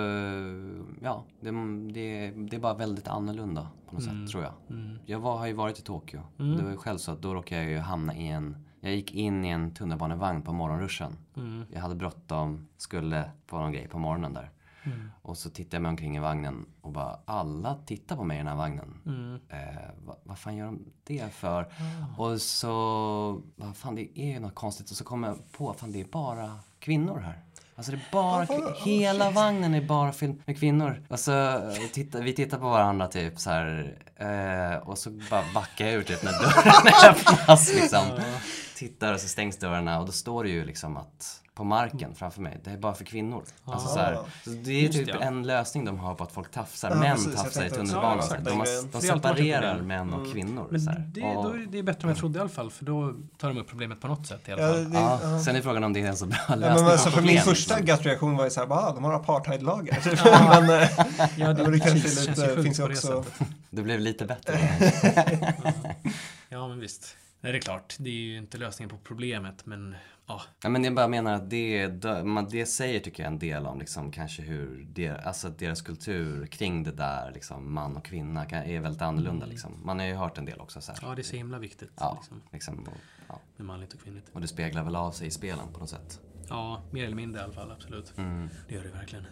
ja, det, det, det är bara väldigt annorlunda på något mm. sätt tror jag. Mm. Jag var, har ju varit i Tokyo. Mm. Det var ju själv så att då råkade jag ju hamna i en... Jag gick in i en tunnelbanevagn på morgonruschen. Mm. Jag hade bråttom, skulle på någon grej på morgonen där. Mm. Och så tittade jag mig omkring i vagnen och bara, alla tittar på mig i den här vagnen. Mm. Eh, vad, vad fan gör de det för? Oh. Och så, vad fan det är något konstigt. Och så kom jag på, fan det är bara kvinnor här. Alltså det är bara, oh, hela shit. Vagnen är bara fylld med kvinnor. Och så titta, vi tittar på varandra typ så här. Eh, och så bara backar jag ut typ när dörren öppnas liksom. Tittar och så stängs dörrarna och då står det ju liksom att på marken framför mig, det är bara för kvinnor. Alltså så här, så det är typ ja. en lösning de har på att folk tafsar, ja, män precis, tafsar i tunnelbanan. Ja, de, har, de separerar män och mm. kvinnor. Men så här. Det, då är det bättre än jag trodde i alla fall, för då tar de upp problemet på något sätt i alla fall. Ja, det, ja. Ja. Sen är frågan om det är en så bra lösning ja, men alltså, på problem. Min första gut-reaktion var ju såhär, bara, de har apartheidlagar. Ja. Men ja, det, det kanske känns, lite, känns finns också... Det blev lite bättre. ja. ja, men visst. Nej, det är klart. Det är ju inte lösningen på problemet, men ja. Ja, men jag bara menar att det, det säger tycker jag en del om liksom, kanske hur det, alltså deras kultur kring det där liksom, man och kvinna är väldigt annorlunda. Mm. Liksom. Man har ju hört en del också. Så här. Ja, det är så himla viktigt. Ja, liksom. Liksom, och, ja. Med manligt och kvinnligt. Och det speglar väl av sig i spelen på något sätt. Ja, mer eller mindre i alla fall, absolut. Mm. Det gör det verkligen.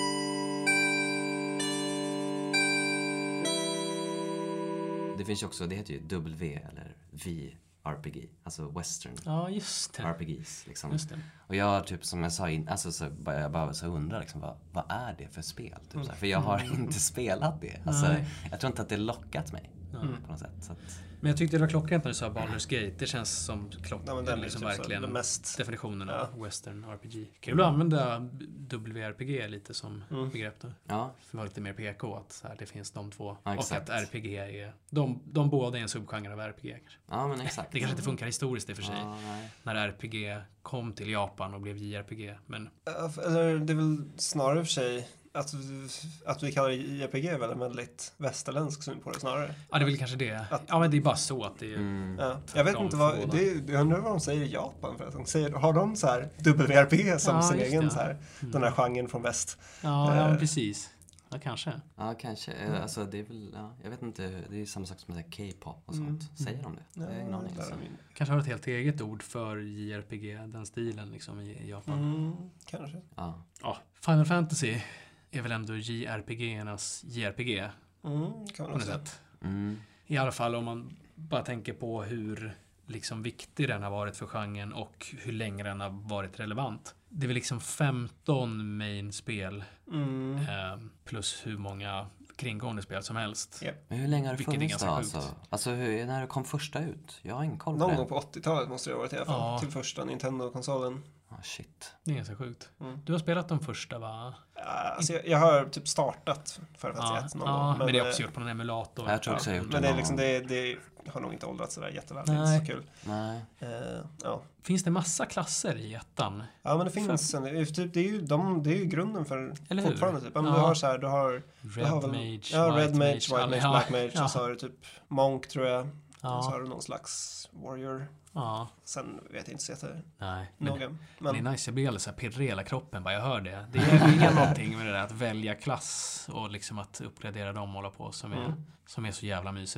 Det finns ju också, det heter ju W eller V R P G, alltså western ja, just det. R P Gs liksom. Just det. Och jag typ som jag sa in, alltså så jag bara så undrar liksom vad, vad är det för spel typ, mm. så här, för jag har inte spelat det. Alltså nej. Jag tror inte att det lockat mig mm. på något sätt så att... Men jag tyckte det var klockrent när du sa Baldur's Gate. Det känns som klockrent ja, liksom typ verkligen mest... definitionen av ja. western R P G. Kul att använda W R P G lite som mm. begrepp då. Ja. För att vara lite mer P K att så här, det finns de två. Ja, och att R P G är de, de båda är en subgenre av R P G kanske. Ja, men exakt. Det kanske inte funkar historiskt i och för sig. Ja, när R P G kom till Japan och blev J R P G. Men... Eller det är väl snarare för sig att, att vi kallar det J R P G är väl en väldigt västerländsk syn på det snarare. Ja, det är väl kanske det. Att, ja, men det är bara så att det är... Mm. Ja. Jag vet inte vad... Det, jag undrar vad de säger i Japan förresten. Säger, har de så här W R P G som ja, sin egen så här, mm. den här genren från väst? Ja, ja precis. Ja, kanske. Ja, kanske. Mm. Alltså, det är väl... Ja, jag vet inte. Det är samma sak som K-pop och sånt. Mm. Säger de det? Ja, det är ingen aning. Alltså. Kanske har ett helt eget ord för J R P G, den stilen liksom i Japan. Mm, kanske. Ja. Ja, Final Fantasy är väl ändå J R P G-ernas J R P G mm, kan man på något sätt. Mm. I alla fall om man bara tänker på hur liksom viktig den har varit för genren och hur länge den har varit relevant. Det är väl liksom femton main-spel mm. eh, plus hur många kringgående spel som helst. Yep. Men hur länge har det funnits då? Alltså, alltså hur, när det kom första ut? Jag har ingen koll på Någon det. gång på åttiotalet måste det ha varit i alla fall. Ja. Till första Nintendo-konsolen. Ah, shit. Det är ganska sjukt. Mm. Du har spelat de första, va? Ja, alltså jag, jag har typ startat för att ja, någon ja, gång. Men, men det är också gjort på en emulator. Jag tror också ja, jag gjort men det, är liksom, det, det har nog inte åldrats sådär jätteväl. Det är inte så kul. Nej. Uh, ja. Finns det massa klasser i ettan? Ja, men det finns en, typ, det, är ju, de, det är ju grunden för eller fortfarande. Typ. Ja, men ja. Du har så här, du har... Red du har väl, Mage, ja, White Red Mage, Mage, White Mage, ja. Black Mage. Ja. Och så har du typ Monk, tror jag. Ja. Och så har du någon slags Warrior. Ja. Sen vet jag inte så jätte Nej, noga. Men, men det är nice, jag blir alldeles så här pirrig i hela kroppen, bara jag hör det. Det är, det är någonting med det där att välja klass och liksom att uppgradera dem och hålla på som är, mm. som är så jävla mysigt.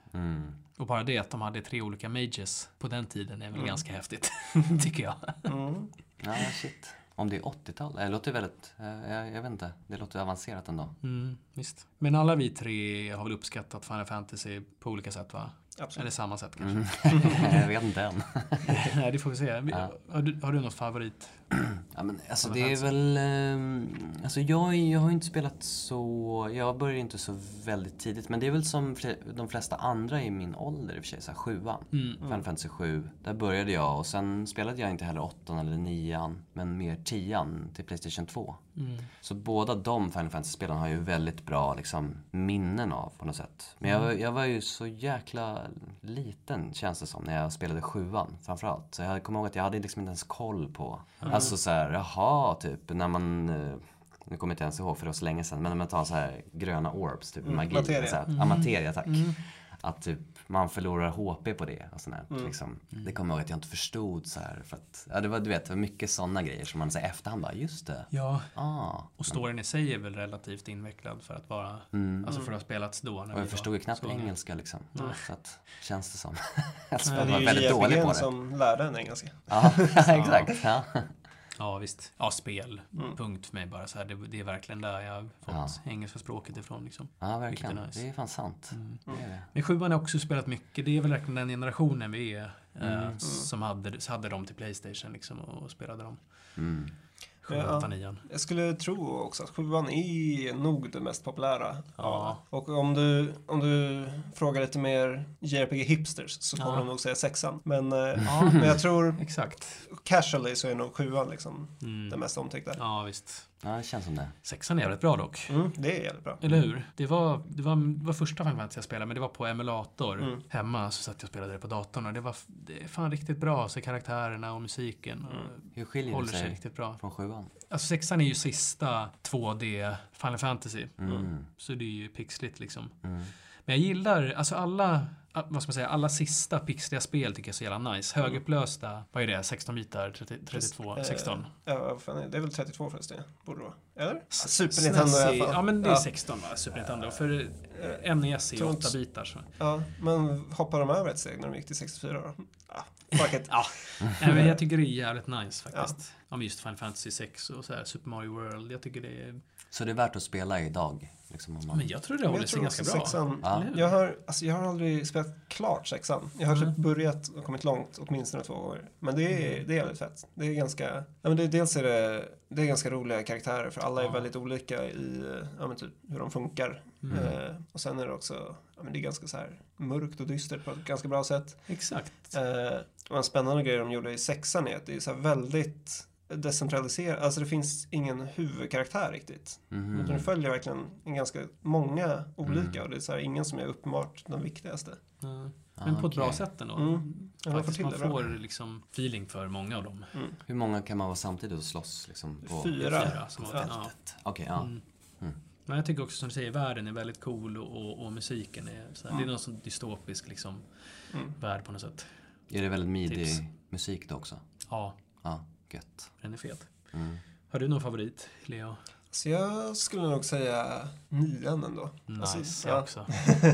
Mm. Och bara det att de hade tre olika mages på den tiden är väl Mm. ganska häftigt, tycker jag. Mm. Ja, shit. Om det är åttiotal, det låter väldigt, eh, jag, jag vet inte, det låter avancerat ändå. Mm, visst. Men alla vi tre har väl uppskattat Final Fantasy på olika sätt, va? Absolut. Eller samma sätt kanske. Mm. Jag vet inte än. Nej, det får vi se. Vi- Ja. Har, du, har du något favorit? Ja, men alltså Final det är Fantasy. väl, eh, alltså jag, jag har ju inte spelat så, jag började inte så väldigt tidigt, men det är väl som fle, de flesta andra i min ålder i och för sig, så här sjuan. Mm. Final Fantasy sju, där började jag och sen spelade jag inte heller åttan eller nian, men mer tian till PlayStation två. Mm. Så båda de Final Fantasy-spelen har ju väldigt bra liksom, minnen av på något sätt. Men jag, jag var ju så jäkla liten, känns det som, när jag spelade sjuan framförallt. Så jag kommer ihåg att jag hade liksom inte ens koll på. Mm. Alltså så här, jaha, typ när man... eh, Nu kommer jag inte ens ihåg för det var så länge sedan. Men när man tar så här gröna orbs, typ Mm, magi. materia. Så här, Mm. ja, materia, tack. Mm. Att typ man förlorar H P på det och sånt här, Mm. liksom. Det kommer jag ihåg att jag inte förstod så här. För att, ja, det var, du vet, det var mycket sådana grejer som man så här, efterhand bara, just det. Ja, Ah. och storyn i sig är väl relativt invecklad för att vara, Mm. alltså för att ha spelats då. När Och vi jag var förstod ju knappt så- engelska liksom. Nej. Så att, känns det som. Alltså, Nej, jag Det var är väldigt ju dålig på J R P G det. som lärde en engelska. Ja, exakt. Ja. Ja, visst. Ja, spel. Mm. Punkt för mig bara så här. Det, det är verkligen där jag har fått Ja. engelska språket ifrån liksom. Ja, verkligen. Vilket är nice. Det är fan sant. Mm. Det är det. Men sjuan har också spelat mycket. Det är väl verkligen den generationen vi är. Eh, Mm. som hade, så hade de till PlayStation liksom och spelade dem. Mm. Sjuan, Ja. åttan, nian. Jag skulle tro också att sjuan är nog det mest populära. Ja. Och om du, om du frågar lite mer J R P G-hipsters så kommer Ja. de nog säga sexan. Men, eh, Ja, men jag tror exakt. casually så är nog sjuan liksom Mm. det mest omtyckta. Ja, visst. Ja, det känns som det. Sexan är jävligt bra dock. Mm, det är jävligt bra. Eller hur? Det var, det var, det var första Final Fantasy jag spelade, men det var på emulator. Mm. Hemma så satt jag och spelade det på datorn och det var det är fan riktigt bra. Så karaktärerna och musiken och Mm. Hur skiljer det håller sig sig riktigt bra. från sjuan? Alltså sexan är ju sista två D Final Fantasy. Mm. Så det är ju pixligt liksom. Mm. Men jag gillar, alltså alla, vad ska man säga, alla sista pixliga spel tycker jag är så jävla nice. Högupplösta, vad är det, sexton bitar, trettio, trettiotvå, Eh, sexton. Ja, vad fan är det? Det är väl trettiotvå förresten, borde det vara. Eller? S- Super S N E S Nintendo i är- alla fall. Ja, men det är Ja. sexton va, Super Nintendo. För eh, N E S är ju Tror åtta inte- bitar. Så. Ja, men hoppar de över ett steg när de gick till sextiofyra då? Ja, fuck it. Ja, nej, men jag tycker det är jävligt nice faktiskt. Ja. Om just Final Fantasy sex och så här, Super Mario World. Jag tycker det är... Så det är värt att spela idag? Liksom, om man... Men jag tror det Men håller jag sig tror ganska också bra. sexan, Ja. Eller hur? jag har, alltså jag har aldrig spelat klart sexan. Jag har typ Mm. börjat och kommit långt åtminstone två gånger. Men det är, det är jävligt fett. Det är ganska, ja, men det, dels är det, det är ganska roliga karaktärer för alla är Ja. väldigt olika i ja, men typ, hur de funkar. Mm. Eh, och sen är det också, ja, men det är ganska så här mörkt och dystert på ett ganska bra sätt. Exakt. Eh, och en spännande grej de gjorde i sexan är att det är så här väldigt decentraliserat. Alltså det finns ingen huvudkaraktär riktigt. Mhm. Utan det följer verkligen en ganska många olika Mm. och det är så här, ingen som är uppenbart den viktigaste. Ja. Ah, Men på ett bra okej. sätt ändå. Mm. Ja, man får Faktiskt, till man det bra. får liksom feeling för många av dem. Mm. Hur många kan man vara samtidigt och slåss? Liksom, på... Fyra. Fyra, som Ja. ja. Okej, ja. Mm. Mm. Men jag tycker också som du säger, världen är väldigt cool och, och, och musiken är så här, det är någon sån dystopisk liksom, Mm. värld på något sätt. Är det väldigt Tips. midi-musik då också? Ja, Ja, gött. den är fet. Mm. Har du någon favorit, Leo? Så jag skulle nog säga nian ändå. Nice, Alltså, jag ja. också.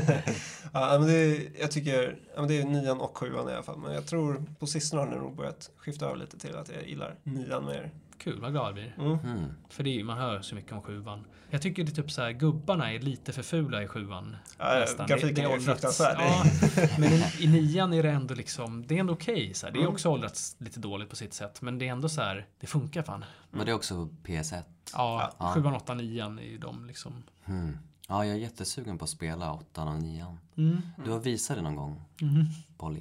Ja, men det är, jag tycker, ja, men det är nian och sjuan i alla fall. Men jag tror på sistone har det nog börjat skifta över lite till att jag gillar nian mer. Kul, vad glad jag blir. Mm. Mm. För det är, man hör så mycket om sjuan. Jag tycker det är typ så här, gubbarna är lite för fula i sjuan. Ja, nästan. grafiken Det- det är åldrats- fruktansvärd. Ja, men i, i nian är det ändå liksom, det är ändå okej. så här. Det är Mm. också åldrats lite dåligt på sitt sätt. Men det är ändå så här, det funkar fan. Var det också P S ett? Ja, Ja. sjuan, åttan, nian är ju de liksom. Mm. Ja, jag är jättesugen på att spela åttan och nian. Mm. Du har visat det någon gång, Mm. Polly.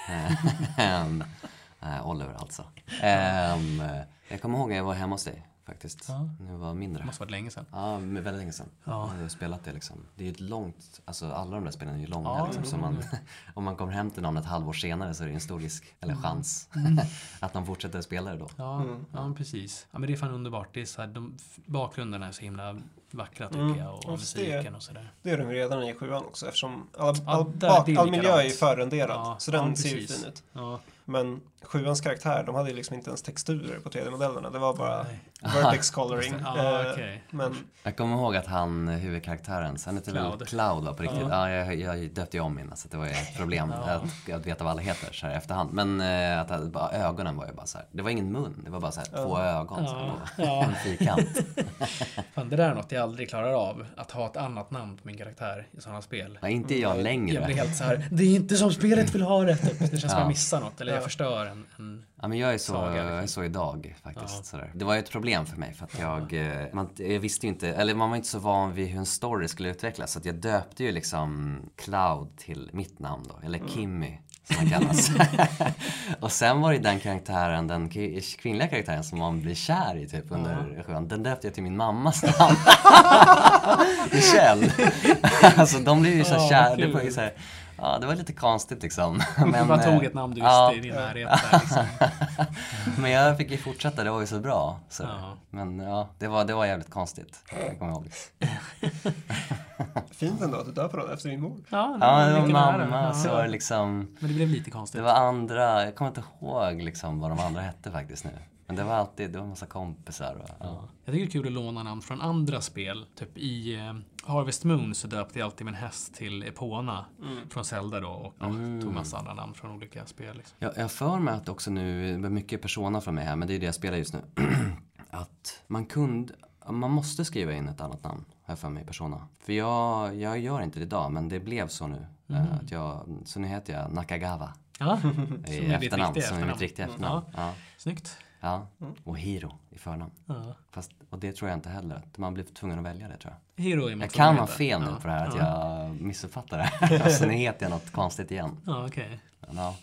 Ehm, eh, Oliver alltså. Ehm, jag kommer ihåg att jag var hemma hos dig faktiskt. Ja. När jag var Det mindre. måste varit länge sedan. Ja, men väldigt länge sedan. Ja. Jag har spelat det liksom. Det är ju ett långt, alltså alla de där spelen är ju långa Ja, liksom. jo, Så man, jo. om man kommer hem till någon ett halvår senare så är det en stor risk, eller chans, att de fortsätter spela det då. Ja, Mm. ja men precis. Ja, men det är fan underbart. Det är så här, de, bakgrunderna är så himla vackra tycker Mm. jag. Och Och musiken det- och sådär. Det är de redan i sjuan också eftersom alla, Ja, all, där- bak, det är all miljö är ju likadant. förrenderad. Ja, så den ja, ser ju precis. fin ut. Ja, Men sjuans karaktär, de hade ju liksom inte ens texturer på tre D-modellerna. Det var bara nej. vertex coloring. Ah, okay. Men... Jag kommer ihåg att han, huvudkaraktären, han heter Cloud. väl Cloud va, på riktigt. Ja. Ja, jag, jag döpte ju om innan så det var ju ett problem Ja. att, att veta vad alla heter så här i efterhand. Men eh, att att bara, ögonen var ju bara så här. Det var ingen mun, det var bara så här, Ja. två ögon. Så här, Ja. och en fyrkant. Fan, det där är något jag aldrig klarar av. Att ha ett annat namn på min karaktär i sådana spel. Ja, inte jag längre. Jag blir helt så här. Det är inte som spelet vill ha det. Typ. Det känns som Ja. jag missar något. Eller jag Ja. förstör en... en... Ja, men jag är så, Saga, jag är liksom. så idag faktiskt. Ja. Sådär. Det var ju ett problem för mig för att jag, eh, man, jag visste ju inte, eller man var inte så van vid hur en story skulle utvecklas. Så att jag döpte ju liksom Cloud till mitt namn då, eller Kimmy som han kallas. Och sen var det den karaktären, den k- kvinnliga karaktären som man blir kär i typ under sjön. Den döpte jag till min mammas namn. Michelle. Alltså de blev ju så Ja, kär, kul. det var ju så här, ja det var lite konstigt liksom. Men, bara eh, tog ett namn du visste ja. i din närhet där liksom. Men jag fick ju fortsätta, det var ju så bra. Så. Ja. Men ja, det var, det var jävligt konstigt. Jag kommer ihåg. Fint ändå att du döper honom efter din mor. Ja, Ja, det var mycket nära. mamma, Ja. så var det liksom... Men det blev lite konstigt. Det var andra, jag kommer inte ihåg liksom vad de andra hette faktiskt nu. Men det var alltid, det var en massa kompisar. Och, ja. Jag tycker det är kul att låna namn från andra spel. Typ i eh, Harvest Moon så döpte jag alltid min häst till Epona Mm. från Zelda då. Och ja, Mm. tog massa andra namn från olika spel. Liksom. Jag, jag för mig att också nu, det är mycket Persona från mig här, men det är det jag spelar just nu. Att man kunde, man måste skriva in ett annat namn här för mig i Persona. För jag, jag gör inte det idag, men det blev så nu. Mm. Eh, Att jag, så nu heter jag Nakagawa. Ja, I är ditt efternamn, riktiga som är efternamn. mitt riktiga efternamn. Ja. snyggt. Ja. Och Hiro i förnamn. Ja. Fast, och det tror jag inte heller, att man blir tvungen att välja det tror jag. Hero är Jag man kan tvungen ha att heta. fel nu Ja. på det här, att Ja. jag missuppfattar det. Alltså nu heter jag något konstigt igen. Ja, okej. Men, ja.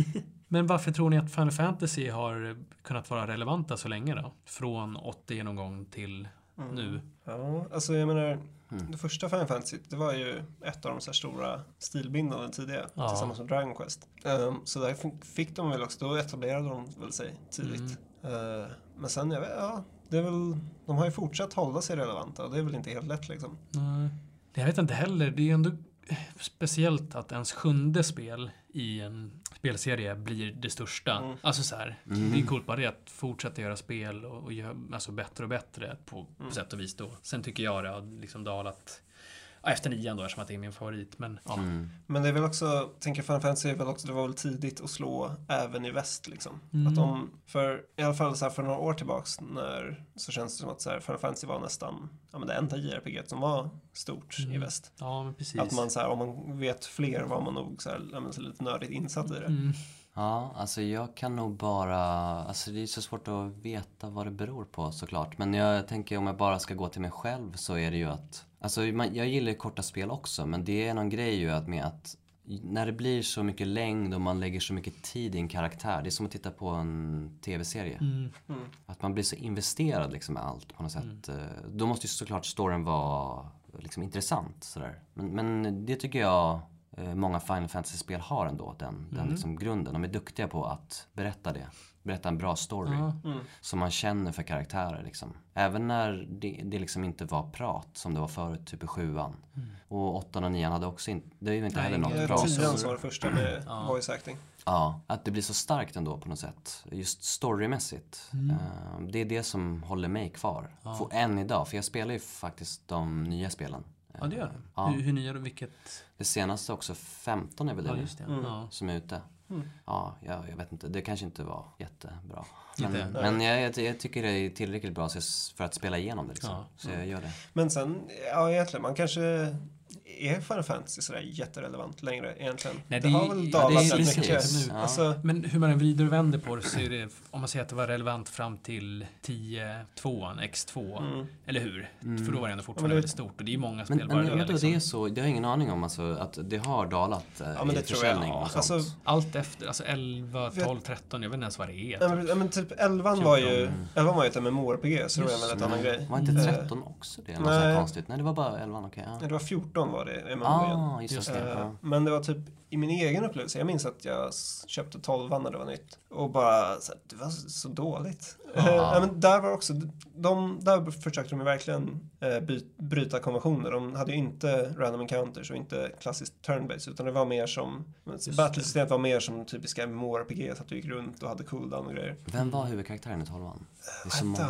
Men varför tror ni att Final Fantasy har kunnat vara relevanta så länge då? Från åttio genomgång till Mm. nu. Ja, alltså jag menar, Mm. det första Final Fantasy, det var ju ett av de så här stora stilbindande tidiga, Ja. tillsammans med Dragon Quest. Um, så där f- fick de väl också, då etablerade de väl sig tidigt. Uh, men sen, jag vet, ja, det är väl, de har ju fortsatt hålla sig relevanta och det är väl inte helt lätt liksom. Nej. Jag vet inte heller. Det är ändå speciellt att ens sjunde spel i en spelserie blir det största. Mm. Alltså så här, Mm. det är coolt bara det att fortsätta göra spel och, och göra alltså bättre och bättre på, på Mm. sätt och vis då. Sen tycker jag det har liksom dalat ja, efter nian då, eftersom att det är min favorit. Men ja. Mm. Men det är väl också, tänker Final Fantasy är väl också, det var väl tidigt att slå även i väst liksom. Mm. Att de, för i alla fall så här för några år tillbaks när, så känns det som att så här, Final Fantasy var nästan, ja men det enda J R P G som var stort Mm. i väst. Ja, men precis. Att man så här, om man vet fler var man nog så här, ja, men så lite nördigt insatt i det. Mm. Ja, alltså jag kan nog bara, alltså det är så svårt att veta vad det beror på såklart. Men jag tänker om jag bara ska gå till mig själv så är det ju att, alltså man, jag gillar ju korta spel också, men det är någon grej ju att med att när det blir så mycket längd och man lägger så mycket tid i en karaktär, det är som att titta på en tv-serie. Mm. Mm. Att man blir så investerad liksom i allt på något sätt. Mm. Då måste ju såklart storyn vara liksom intressant sådär. Men, men det tycker jag många Final Fantasy-spel har ändå, den, mm. den liksom grunden. De är duktiga på att berätta det. Berätta en bra story. Ja. Mm. Som man känner för karaktärer liksom. Även när det, det liksom inte var prat som det var förut, typ i sjuan. Mm. Och åttan och nian hade också inte, det är ju inte Nej, heller något ingen- bra. Tian som var det första med Ja. voice acting. Ja, att det blir så starkt ändå på något sätt. Just storymässigt. Mm. Uh, det är det som håller mig kvar. Ja. För än idag. För jag spelar ju faktiskt de nya spelen. Ja, det gör det. Ja. Hur, hur nya då? Vilket? Det senaste också, femton är väl det Ja, nu, just det. Mm. Ja. som är ute. Mm. Ja, jag, jag vet inte. Det kanske inte var jättebra. Inte? Men, men jag, jag, jag tycker det är tillräckligt bra så- för att spela igenom det liksom. Ja. Så jag gör det. Men sen, ja egentligen, man kanske är Final Fantasy sådär jätterelevant längre egentligen. Nej, det, det- har väl ja, dalat det är rätt precis. mycket. Ja. Alltså, Men hur man än vrider och vänder på det så är det, om man säger att det var relevant fram till tio två, X två, mm. eller hur? Mm. För då var det ändå Ja, fortfarande men det- väldigt stort och det är många spel Men, bara men det, jag tror liksom. det är så, det har jag ingen aning om alltså, att det har dalat eh, Ja, men i det tror jag. försäljning Ja, och sånt. alltså, Allt efter, alltså elva, Vet- tolv, tretton, jag vet inte ens vad det är. ja, men, ja, men typ elvan var ju, fjorton. elvan var ju ett M M O R P G, så det var Just väl ett Men annan grej. var inte Eh, tretton också det? Något så här nej. konstigt? Nej, det var bara elvan, okej. Nej, ja. det var fjorton var det M M O igen. Ah, just, Just det. Eh, Ja. Men det var typ i min egen upplevelse, jag minns att jag s- köpte tolvan när det var nytt och bara så här, det var så, så dåligt. Ja. Eh, ja, men där var också, de, där försökte de ju verkligen eh, by, bryta konventioner. De hade ju inte random encounters och inte klassiskt turn-based, utan det var mer som, battlesystemet var mer som typiska M M O R P G, så att du gick runt och hade cooldown och grejer. Vem var huvudkaraktären i tolvan? Det är Vad så hette många. han?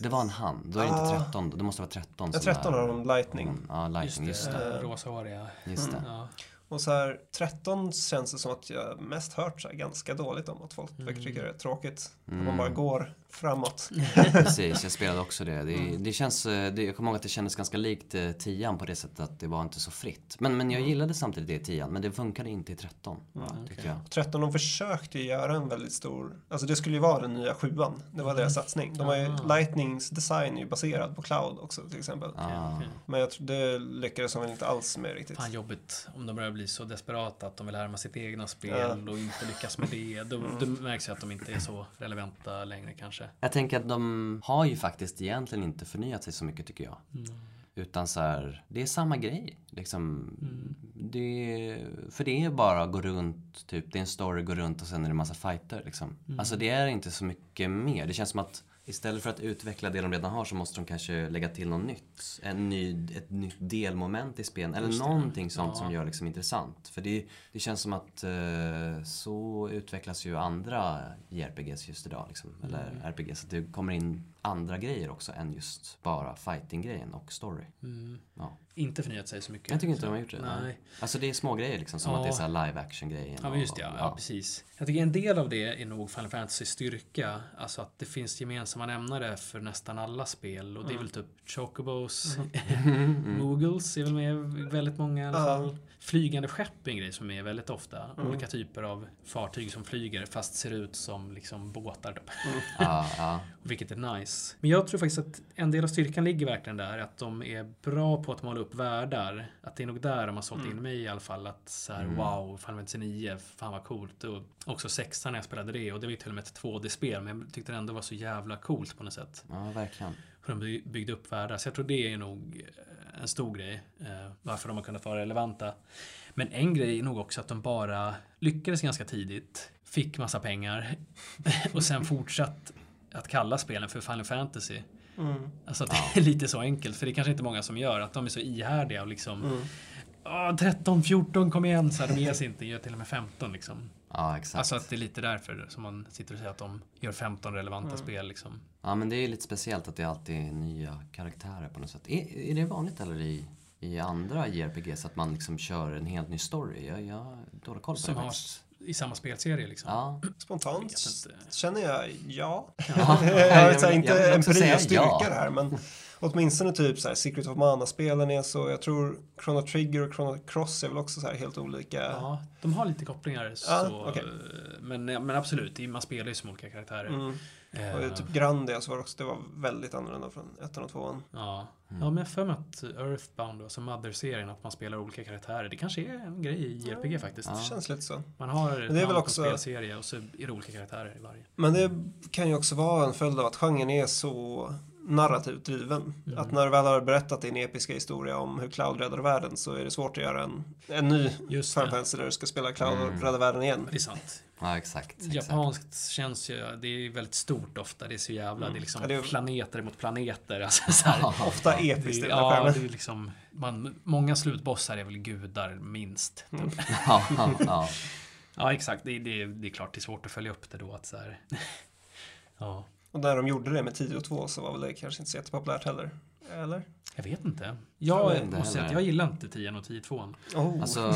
Det var en han. Då är det Ah. inte tretton. Det måste vara tretton. Ja, tretton har de Lightning. Mm, ja, Lightning. Just det. det. Rosahåriga. Just det. Mm. Ja. Och så här, tretton känns det som att jag mest hört så här, ganska dåligt om att folk mm. tycker det är tråkigt. Mm. Att man bara går framåt. Precis, jag spelade också det. Det, mm. det känns, det, jag kommer ihåg att det kändes ganska likt eh, tian på det sättet att det var inte så fritt. Men, men jag gillade samtidigt det i tian, men det funkade inte i tretton. Mm. Tycker okay. jag. tretton, de försökte ju göra en väldigt stor, alltså det skulle ju vara den nya sjuan. Det var mm. deras satsning. De har ju, ah. Lightnings design är ju baserad på Cloud också till exempel. Ah. Okay. Men jag tror det lyckades de väl inte alls med riktigt. Fan jobbigt om de börjar bli så desperata att de vill härma sitt egna spel ja. och inte lyckas med det. Då, mm. då märks ju att de inte är så relevanta längre kanske. Jag tänker att de har ju faktiskt egentligen inte förnyat sig så mycket tycker jag. Mm. Utan så här, det är samma grej. Liksom, mm. det, för det är bara att gå runt, typ, det är en story, gå runt och sen är det en massa fighter. Liksom. Mm. Alltså det är inte så mycket mer. Det känns som att istället för att utveckla det de redan har så måste de kanske lägga till något nytt. En ny, ett nytt delmoment i spelen. Eller någonting sånt ja. som gör liksom intressant. För det, det känns som att eh, så utvecklas ju andra J R P Gs just idag. Liksom. Mm. Eller R P Gs. Att det kommer in andra grejer också än just bara fighting-grejen och story. Mm. Ja. Inte förnyat sig så mycket. Jag tycker inte de har gjort det. Nej. Nej. Alltså det är små grejer liksom. Som ja. att det är så här live action-grejer. Ja, men just det. Ja, ja. ja, precis. Jag tycker en del av det är nog Final Fantasy styrka. Alltså att det finns gemensamma nämnare för nästan alla spel. Och det är väl typ Chocobos, mm. Moogles är väl med väldigt många i alla fall. Uh. Flygande skepp är en grej som är väldigt ofta. Mm. Olika typer av fartyg som flyger fast ser ut som liksom båtar. Mm. ja, ja. Vilket är nice. Men jag tror faktiskt att en del av styrkan ligger verkligen där. Att de är bra på att måla upp världar. Att det är nog där de har sålt mm. in mig i alla fall. Att så här, mm. wow, Final Fantasy nio, fan vad coolt. Och också sexan när jag spelade det. Och det var ju till och med ett två D-spel. Men jag tyckte det ändå var så jävla coolt på något sätt. Ja, verkligen. För de byggde upp världar. Så jag tror det är nog en stor grej. Varför de har kunnat vara relevanta. Men en grej är nog också att de bara lyckades ganska tidigt. Fick massa pengar. Och sen fortsatt att kalla spelen för Final Fantasy. Mm. Alltså att det är lite så enkelt. För det är kanske inte många som gör. Att de är så ihärdiga och liksom... Mm. Åh, tretton, fjorton, kom igen. Så här, de ger sig inte. Gör till och med femton liksom. Ja, exakt. Alltså att det är lite därför som man sitter och säger att de gör femton relevanta mm. spel liksom. Ja, men det är lite speciellt att det alltid är nya karaktärer på något sätt. Är, är det vanligt eller i, i andra J R P Gs att man liksom kör en helt ny story? Jag, jag har dålig koll på som det har i samma spelserie liksom. Ja. Spontant jag känner jag ja. ja. jag har så här, inte jag empiri och styrkor ja. här men åtminstone typ så här, Secret of Mana-spelen är så, jag tror Chrono Trigger och Chrono Cross är väl också så här helt olika. Ja, de har lite kopplingar så, ja, okay. men, men absolut, man spelar ju som olika karaktärer. Mm. Uh, och typ Grandia så var det också, det var väldigt annorlunda från ettan och tvåan. Ja, mm. ja men jag för mig att Earthbound, alltså Mother-serien, att man spelar olika karaktärer, det kanske är en grej i J R P G faktiskt. Ja. Det känns lite så. Man har det är väl också en spelserie och så är det olika karaktärer i varje. Men det kan ju också vara en följd av att genren är så narrativt driven. Mm. Att när du väl har berättat din episka historia om hur Cloud räddar världen så är det svårt att göra en, en ny Final Fantasy där du ska spela Cloud och mm. rädda världen igen. Det är sant. Ja, exakt. exakt. Japanskt känns ju, det är väldigt stort ofta, det är så jävla, mm. det är liksom ja, det är... planeter mot planeter. Alltså, så här, ofta episkt. Det, ja, det är liksom, man, många slutbossar är väl gudar minst. Mm. Typ. ja, ja. ja, exakt. Det, det, det är klart det är svårt att följa upp det då. Att så här, ja. Och när de gjorde det med tio och två så var väl det kanske inte så jättepopulärt heller. Eller? Jag vet inte. Jag, jag måste säga att jag gillar inte tio och tio två. Oh. Alltså...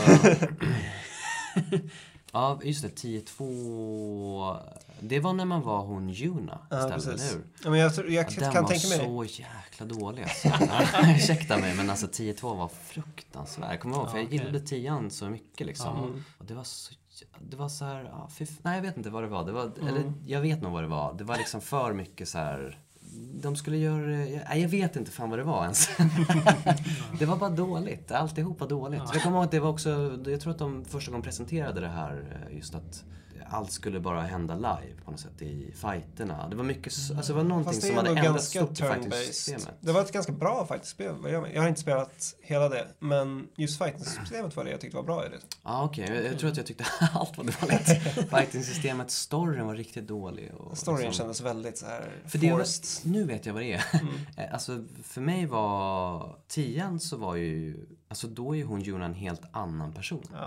ja, just det. tio två... Det var när man var hon Yuna istället, ja, eller hur? Ja, men jag, jag, jag ja, kan tänka mig det. Den var så jäkla dålig. Alltså. Ursäkta mig, men alltså tio två var fruktansvärd. Jag kommer ihåg, för jag gillade tian så mycket liksom. Mm. Och det var så... Det var så här, ja, fy, nej jag vet inte vad det var. Det var mm. eller jag vet nog vad det var. Det var liksom för mycket så här. De skulle göra, nej jag vet inte fan vad det var ens. Det var bara dåligt. Alltihop var dåligt. Ja. Jag kommer ihåg att det var också, jag tror att de första gången presenterade det här just att allt skulle bara hända live på något sätt i fighterna. Det var mycket, alltså det var någonting som hade ändrats stort i fighting-systemet. Det var ett ganska bra fighting-spel. Jag har inte spelat hela det, men just fighting-systemet var det jag tyckte var bra i det. Ja, ah, okej. Okay. Jag, jag tror att jag tyckte allt var dåligt. Fighting-systemet, storyn var riktigt dålig. Och storyn liksom, kändes väldigt så här för det var, nu vet jag vad det är. Mm. Alltså, för mig var tian så var ju, alltså då är ju hon Yuna en helt annan person. Ja.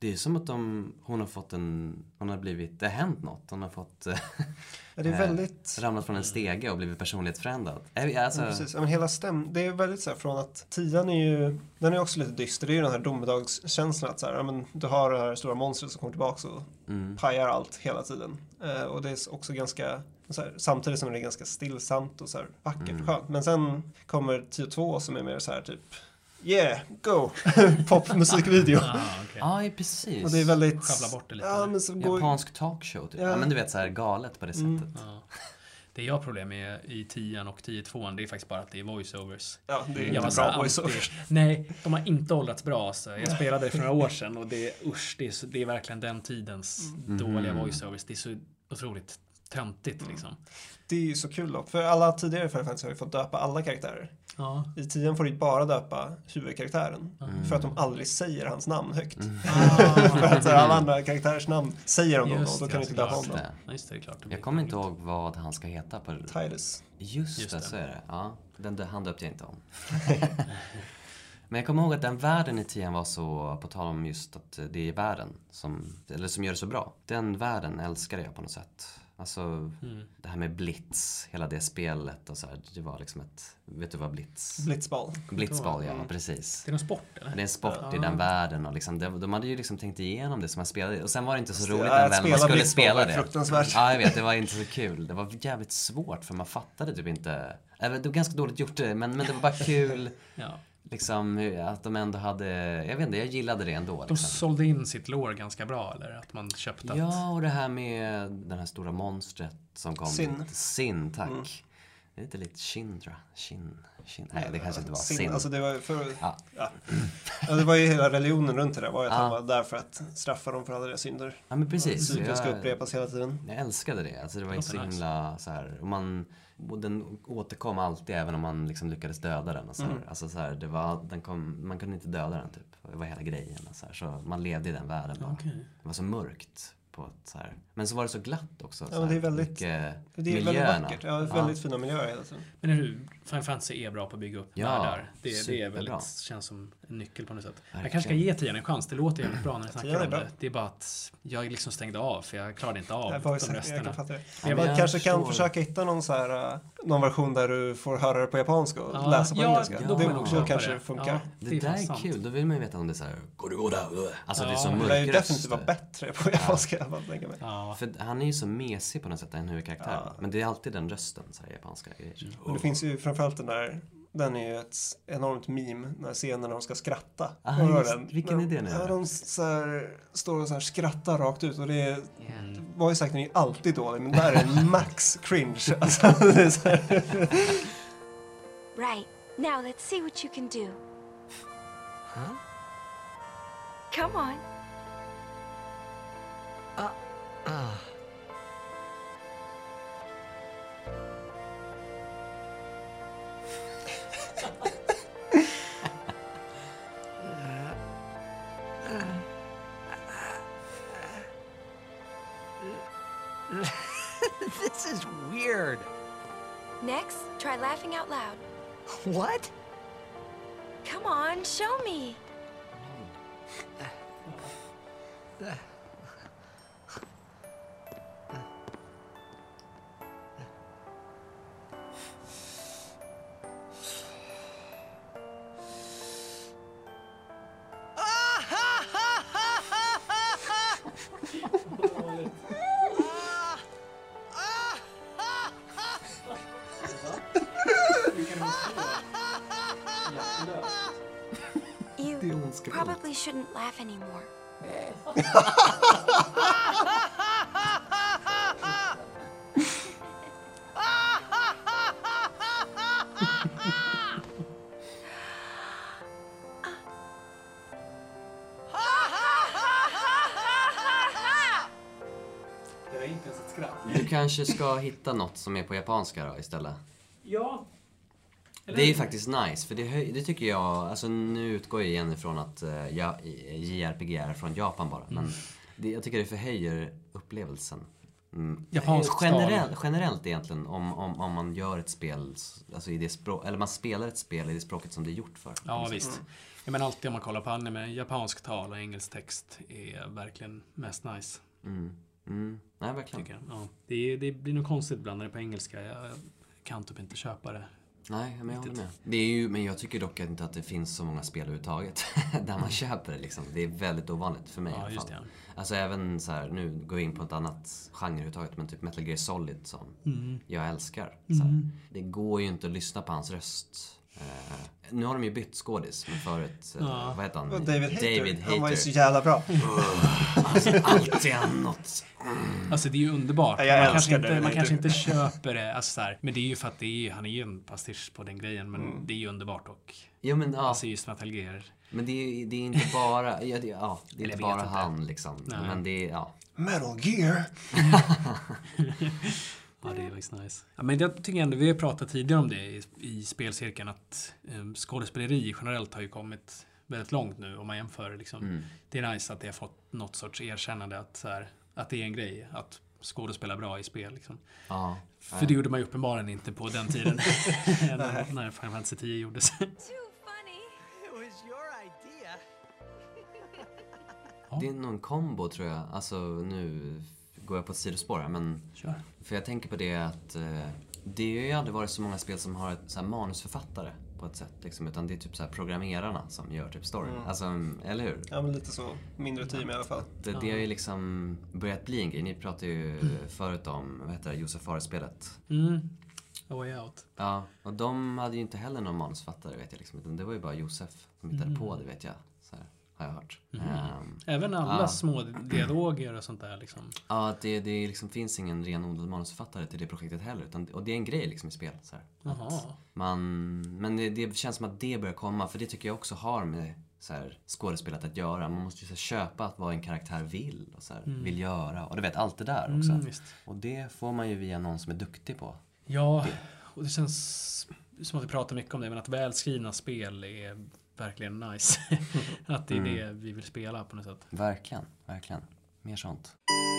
Det är som att de, hon har fått en, hon har blivit, det har hänt något. Hon har fått ja, det är väldigt... ramlat från en stege och blivit personlighetsförändrad. Alltså... Ja, precis. Ja, men hela stäm, det är väldigt så här från att tian är ju, den är också lite dyster. Det är ju den här domedagskänslan att så här, ja, men du har det här stora monstret som kommer tillbaka och mm. pajar allt hela tiden. Eh, och det är också ganska, så här, samtidigt som det är ganska stillsamt och så här vackert mm. och skönt. Men sen kommer tio två som är mer så här typ yeah, go! Popmusikvideo. Ja, ah, okay. ah, precis. Och det är väldigt... Schabbla bort det lite. Ja, men så går... Japansk talkshow typ. Ja. Ja, men du vet så här galet på det mm. sättet. Ja. Det jag har problem med i tian och tio två det är faktiskt bara att det är voiceovers. Ja, det är jag inte bra voiceovers. Nej, de har inte åldrats bra. Så jag spelade det för några år sedan och det, usch, det, är, så, det är verkligen den tidens mm. dåliga voiceovers. Det är så otroligt töntigt liksom. Det är ju så kul då. För alla tidigare Final Fantasy har ju fått döpa alla karaktärer. Ja. I tian får du bara döpa huvudkaraktären. Mm. För att de aldrig säger hans namn högt. Mm. För att alla andra karaktärers namn säger de då. Och då kan du inte döpa om dem. Just det, klart. Jag kommer inte ihåg vad han ska heta på Tidus. Just, Just det, det, så är det. Ja, den han döpte jag inte om. Men jag kommer ihåg att den världen i tian var så, på tal om just att det är världen som, eller som gör det så bra. Den världen älskade jag på något sätt. Alltså mm. det här med Blitz, hela det spelet och så här, det var liksom ett, vet du vad Blitz? Blitzball. Blitzball, ja, precis. Det är en sport eller? Det är en sport ja. i den världen och liksom, de, de hade ju liksom tänkt igenom det som man spelade och sen var det inte så roligt ja, när man skulle spela det. Fruktansvärt. Ja, jag vet, det var inte så kul. Det var jävligt svårt för man fattade typ inte, det var ganska dåligt gjort men, men det var bara kul. Ja. Liksom att de ändå hade, jag vet inte, jag gillade det ändå. De liksom. sålde in sitt lår ganska bra, eller att man köpte att... Ja, och det här med den här stora monstret som kom. Sin. Sin, tack. Mm. Det är lite lite Shindra. Shin, Shin. Nej, det kanske inte var Sin. Sin. Alltså det var för, ja. Ja. Ja, det var ju hela religionen runt det där. Var ju att ja. han var där för att straffa dem för alla deras synder. Ja, men precis. Cykeln ska upprepas hela tiden. Jag älskade det. Alltså det var ju så himla så här, och man... Och den återkom alltid även om man liksom lyckades döda den och så här. Mm. Alltså så här, det var, den kom, man kunde inte döda den typ. Det var hela grejen och så här. Så man levde i den världen bara. Okay. Det var så mörkt på ett så här. Men så var det så glatt också. Ja, så det är väldigt, det är väldigt vackert. Ja, väldigt ja. fina miljöer hela tiden. Men är du, Final Fantasy är bra på att bygga upp ja, världar. Det, det är väldigt, känns som en nyckel på något sätt. Verkligen. Jag kanske ska ge tian en chans. Det låter jävligt bra när jag snackar om det. Det är bara att jag liksom stängde av för jag klarade inte av de exakt, rösterna. Jag kan fatta det. Jag, jag kanske kan förstår. försöka hitta någon så här, någon version där du får höra det på japanska och ja, läsa på ja, engelska. Ja, det då det kanske det. funkar. Ja, det, det där är sant. Kul. Då vill man ju veta om det är så här, går du goda? Alltså ja, det är så mörk röst. Det är ju definitivt vara bättre på japanska ja. jag tänka mig. Ja. För han är ju så mesig på något sätt, en huvudkaraktär. Ja. Men det är alltid den rösten, så här japanska grejer. Mm. Men det finns ju framförallt den där, den är ju ett enormt meme, den här scenen när de ska skratta. Ah, just, den. Vilken är det nu? Ja, de så här, står och så här skrattar rakt ut och det är, mm. var ju sagt, den är alltid dålig, men där är en max cringe. Alltså, det är så här. Right, now let's see what you can do. Huh? Come on. Ah, ah. This is weird. Next, try laughing out loud. What? Come on, show me. You probably shouldn't laugh anymore. Du kanske ska hitta något som är på japanska då istället. Ja. Eller? Det är ju faktiskt nice, för det, höj, det tycker jag, alltså nu utgår jag igen ifrån att uh, ja, J R P G är från Japan bara, mm. men det, jag tycker det förhöjer upplevelsen Mm. Japansk generellt, generellt egentligen om, om, om man gör ett spel alltså i det språk, eller man spelar ett spel i det språket som det är gjort för. Ja, visst. Mm. Jag menar alltid om man kollar på anime, japansk tal och engelsk text är verkligen mest nice. Mm. Mm. Nej, verkligen. Ja, det, är, det blir nog konstigt ibland när det är på engelska. Jag kan typ inte köpa det. Nej, men jag håller med. Det är ju, men jag tycker dock inte att det finns så många spel överhuvudtaget där man köper det liksom. Det är väldigt ovanligt för mig ja, i alla fall. Just det, ja. Alltså även så här, nu går jag in på ett annat genre överhuvudtaget, men typ Metal Gear Solid som mm. jag älskar. Så här, mm. det går ju inte att lyssna på hans röst. Uh, nu har de ju bytt skådis, men förut, uh, ja. vad heter han? Och David Hayter. David Hayter. Han var ju så jävla bra. Uh, alltså alltid han något. Mm. Alltså det är ju underbart. Ja, man kanske, inte, man kanske inte köper det. Alltså, så här, men det är ju för att det är, han är ju en pastisch på den grejen. Men mm. det är ju underbart och jo, men, ja. alltså just Metal Gear. Men det är, det är inte bara, ja, det, ja, det är inte bara han liksom. Nej. Men det är, ja. Metal Gear. Ja, det är faktiskt nice. Ja, men jag tycker ändå, vi har pratat tidigare om det i, i spelcirkeln, att um, skådespeleri generellt har ju kommit väldigt långt nu om man jämför. Liksom. Mm. Det är nice att det har fått något sorts erkännande att, så här, att det är en grej att skådespela bra i spel. Liksom. Ja, för nej. Det gjorde man ju uppenbarligen inte på den tiden när, när Final Fantasy tio gjordes. Det är någon kombo tror jag. Alltså nu går jag på ett sidospår här, men sure. För jag tänker på det att eh, det har ju aldrig varit så många spel som har ett så här manusförfattare på ett sätt liksom, utan det är typ så här programmerarna som gör typ storyn. Mm. Alltså, eller hur? Ja, men lite så. Mindre team i alla fall. Det, det har ju liksom börjat bli en grej. Ni pratade ju mm. förut om, vad heter det, Josef Fares-spelet. Mm. A Way Out. Ja, och de hade ju inte heller någon manusförfattare, vet jag liksom. Utan det var ju bara Josef som hittade mm. på det, vet jag. Så här. Har jag hört. Mm. Um, Även alla ja. små dialoger och sånt där liksom. Ja, det, det liksom finns ingen renodlad manusförfattare till det projektet heller. Utan, och det är en grej liksom i spel. Så här, man, men det, det känns som att det börjar komma. För det tycker jag också har med så här, skådespelet att göra. Man måste ju så här, köpa att vad en karaktär vill. Och så här, mm. vill göra. Och du vet, allt det där också. Mm, och det får man ju via någon som är duktig på. Ja, det. Och det känns som att vi pratar mycket om det. Men att välskrivna spel är verkligen nice. Att det är mm. det vi vill spela på något sätt. Verkligen, verkligen. Mer sånt.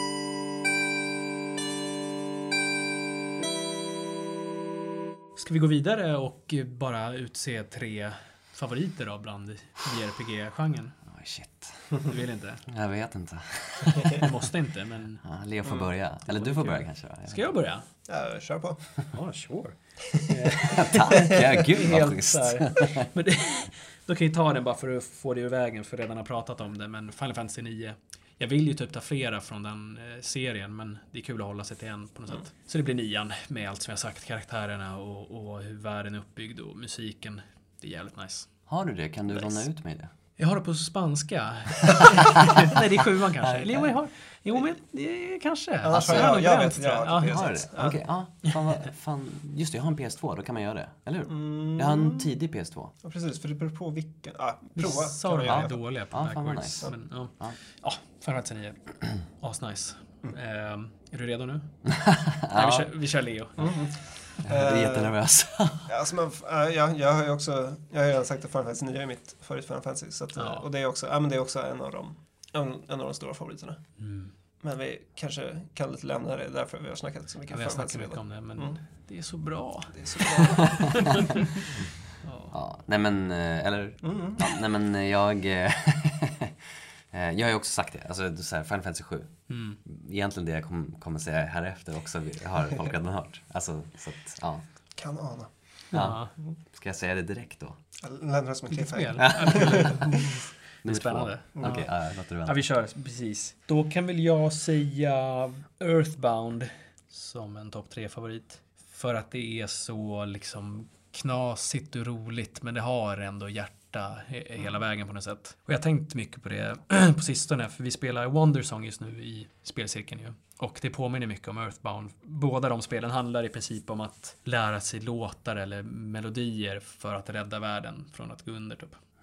Ska vi gå vidare och bara utse tre favoriter då bland J R P G-genren? Oh, shit. Du vill inte? Jag vet inte. Du måste inte, men... Ja, Leo får börja. Mm. Eller du får börja kanske. Jag Ska jag börja? Ja, kör på. Ja, oh, sure. Tack, ja, gud vad schysst. Men det, då kan jag ta den bara för att få det ur vägen, för redan har pratat om det. Men Final Fantasy nio. Jag vill ju typ ta flera från den eh, serien, men det är kul att hålla sig till en på något mm. sätt. Så det blir nian med allt som jag sagt. Karaktärerna och, och hur världen är uppbyggd och musiken. Det är jävligt nice. Har du det? Kan du nice. låna ut mig det? Jag har det på spanska. Nej, det är sjuan kanske. Eller jo, jag har... Jo, men det är kanske. Alltså, jag, jag, jag vet inte. Jag har, jag har det. Okej, okay, ja. Fan, fan. Just det, jag har en P S två. Då kan man göra det. Eller hur? Mm. Jag har en tidig P S två. Ja, precis. För det beror på vilken... Ja, prova. Vissa de är dåliga på ja, backwards. Nice. Men, ja. Ja. Ja, Final Fantasy nio. Asnice. Mm. Uh, är du redo nu? Ja. Nej, vi kör, vi kör Leo. Mm. Jag är jättenervös. Alltså, men, uh, jag, jag har ju också, jag har redan sagt att Final Fantasy nio är mitt favorit Final Fantasy. Så att, ja. Och det är också, ja, men det är också en av de, en, en av de stora favoriterna. Mm. Men vi kanske kan lite lämna det därför vi har snackat så mycket. Ja, vi har snackat mycket om det, men mm. det är så bra. Det är så bra. ja. Ja, nej men, eller, mm. ja, nej men jag... Jag har ju också sagt det, alltså så här, Final Fantasy sju. Mm. Egentligen det jag kom, kommer säga här efter också har folk redan hört. Alltså, så att, ja. Kan ana. Ja. Ska jag säga det direkt då? Lämna det som en cliffhanger. Det är spännande. Okej, okay, ja, låter det ja, vi kör, precis. Då kan väl jag säga Earthbound som en topp tre favorit. För att det är så liksom knasigt och roligt, men det har ändå hjärta hela vägen på något sätt. Och jag har tänkt mycket på det på sistone, för vi spelar Wondersong just nu i spelcirkeln ju. Och det påminner mycket om Earthbound. Båda de spelen handlar i princip om att lära sig låtar eller melodier för att rädda världen från att gå under typ. Mm.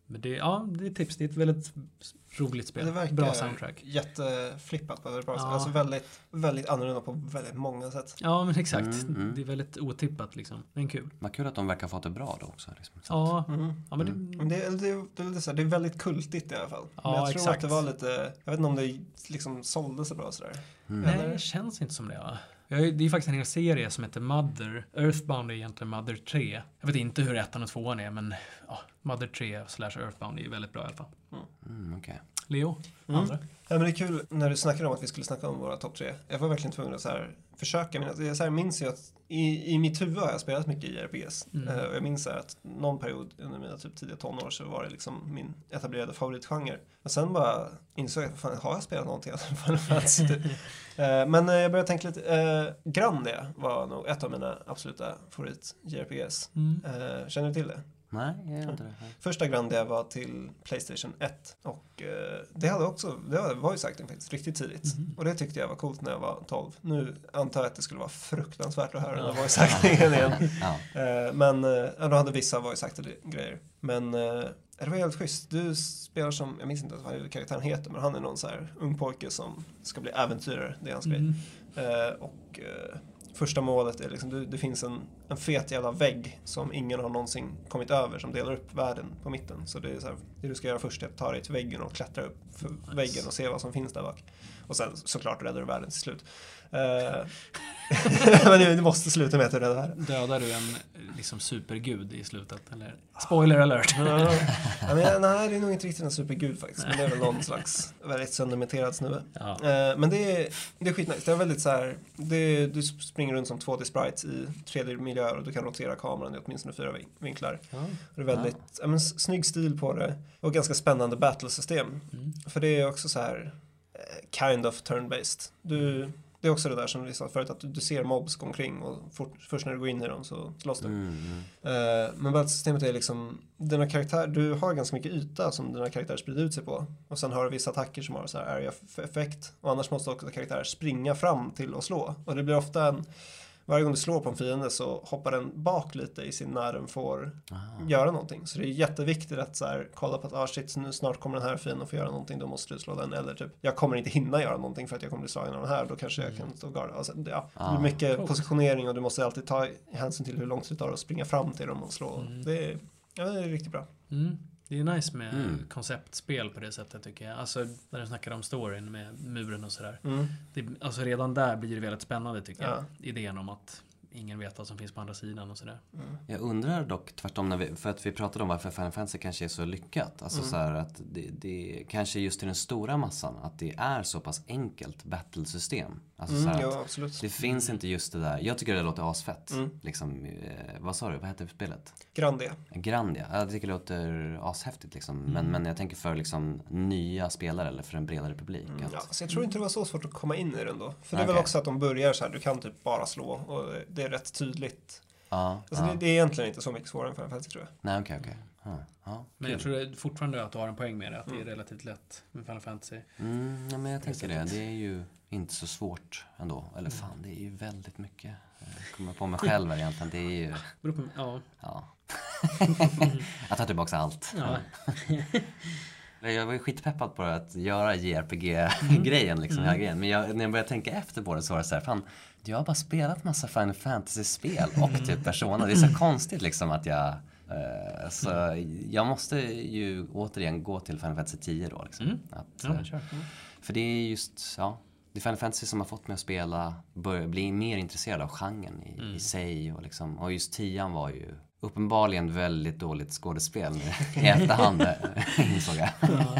Men det, ja, det är tips. Det är ett väldigt roligt spel. Det verkar bra soundtrack. Jätteflippat på ett bra sätt. Ja. Alltså väldigt, väldigt annorlunda på väldigt många sätt. Ja, men exakt. Mm, mm. Det är väldigt otippat liksom. Det är kul. Vad kul att de verkar ha fått det bra då också. Liksom. Ja, Mm. ja men det, Men det, är, det, är, det, är lite så här, det är väldigt kultigt i alla fall. Ja, Men jag tror exakt. att det var lite, jag vet inte om det liksom sålde så bra sådär. Mm. nej, Eller? det känns inte som det. Va? Jag, det är faktiskt en hel serie som heter Mother. Earthbound är egentligen Mother tre. Jag vet inte hur ettan och tvåan är, men ja, Mother tre slash Earthbound är ju väldigt bra i alla fall. Mm, okay. Leo, Mm. andra? Ja, men det är kul när du snackar om att vi skulle snacka om våra topp tre. Jag var verkligen tvungen att så här försöka. Men jag så här minns ju att i, i mitt huvud har jag spelat mycket i R P Gs. Mm. Uh, och jag minns så här att någon period under mina typ tidiga tonår så var det liksom min etablerade favoritgenre. Och sen bara insåg jag att fan, har jag spelat någonting? Final Fantasy typ. uh, Men uh, jag började tänka lite. Uh, Grandia var nog ett av mina absoluta favorit-J R P Gs. Mm. Uh, känner du till det? Nej, jag gör inte det. Första Grandia var till PlayStation ett och eh, det hade också, det var voice acting faktiskt riktigt tidigt. Mm. Och det tyckte jag var coolt när jag var tolv. Nu antar jag att det skulle vara fruktansvärt att höra Ja. den här voice actingen igen. Ja. Eh, men eh, de hade vissa voice acted grejer. Men eh, det var helt schysst. Du spelar som, jag minns inte vad karaktären heter, men han är någon så här ung pojke som ska bli äventyrare, det är hans Mm. grej. Eh, och eh, första målet är liksom, du, det finns en, en fet jävla vägg som ingen har någonsin kommit över som delar upp världen på mitten. Så det är så här, det du ska göra först är att ta dig till väggen och klättra upp för Nice. väggen och se vad som finns där bak. Och sen såklart räddar du världen till slut. Eh, men det, det måste sluta med att du räddar världen. Dödar du en liksom supergud i slutet? Eller? Spoiler alert. Ja, men, nej, det är nog inte riktigt en supergud faktiskt. Men det är väl någon slags väldigt söndermenterad snubbe. Ja. Eh, men det är, det är skitnice. Det är väldigt så här, det, du springer runt som två D-sprites i tre D-miljöer och du kan rotera kameran i åtminstone fyra vin- vinklar. Ja. Och det är väldigt ja, men, s- snygg stil på det och ganska spännande battlesystem. Mm. För det är också så här eh, kind of turn-based. Du, det är också det där som vi sa förut, att du, du ser mobs gå omkring och fort, först när du går in i dem så slåss du. Mm, mm. Eh, men battlesystemet är liksom, dina karaktär, du har ganska mycket yta som dina karaktärer sprider ut sig på. Och sen har du vissa attacker som har så här area-effekt. Och annars måste också karaktärer springa fram till att slå. Och det blir ofta en, varje gång du slår på en fiende så hoppar den bak lite i sin när den får Ah. göra någonting. Så det är jätteviktigt att så här, kolla på att ah, shit, nu snart kommer den här fienden att få göra någonting, då måste du slå den. Eller typ, jag kommer inte hinna göra någonting för att jag kommer bli slagen av den här, då kanske jag kan stå guard. Alltså, det, ja, det Ah. blir mycket Coolt. positionering och du måste alltid ta hänsyn till hur långt det tar att springa fram till dem och slå. Mm. Det, är, ja, det är riktigt bra. Mm. Det är nice med Mm. konceptspel på det sättet tycker jag. Alltså när du snackar om storyn med muren och sådär. Mm. Det, alltså redan där blir det väldigt spännande tycker Ja. jag. Idén om att ingen vet vad som finns på andra sidan och sådär. Jag undrar dock tvärtom, när vi, för att vi pratade om varför Final Fantasy kanske är så lyckat. Alltså Mm. så här att det, det kanske just i den stora massan, att det är så pass enkelt battlesystem. Alltså så Mm, här ja, att absolut. det finns inte just det där. Jag tycker det låter asfett. Mm. Liksom, eh, vad sa du, vad heter spelet? Grandia. Grandia. Jag tycker det låter ashäftigt liksom. Men, men jag tänker för liksom nya spelare eller för en bredare publik. Mm. Att, Ja, så jag tror inte det var så svårt att komma in i den då. För det är väl Okej. också att de börjar så här, du kan typ bara slå och det är rätt tydligt. ja, Alltså ja. det, det är egentligen inte så mycket svårare än Final Fantasy tror jag. Nej, okej, okej. Ja, ja, Men jag kul. tror fortfarande att du har en poäng med det. Att det är Mm. relativt lätt med Final Fantasy. Mm, ja, men jag tänker det. Det är ju inte så svårt ändå. Eller fan, det är ju väldigt mycket. Jag kommer på mig själv här egentligen. Det är ju, Beror på, ja. ja. Jag tar tillbaka allt. Ja. Jag var ju skitpeppad på att göra J R P G-grejen liksom, hela grejen. Men jag, när jag började tänka efter på det så var det så här, fan, jag har bara spelat massa Final Fantasy-spel och typ Persona. Det är så konstigt liksom att jag, eh, så jag måste ju återigen gå till Final Fantasy tio då liksom. Mm. Att, Ja, eh, men kör. Mm. för det är just, ja, det är Final Fantasy som har fått mig att spela, börja bli mer intresserad av genren i, Mm. i sig och liksom, och just tian var ju uppenbarligen väldigt dåligt skådespel i efterhand, insåg jag.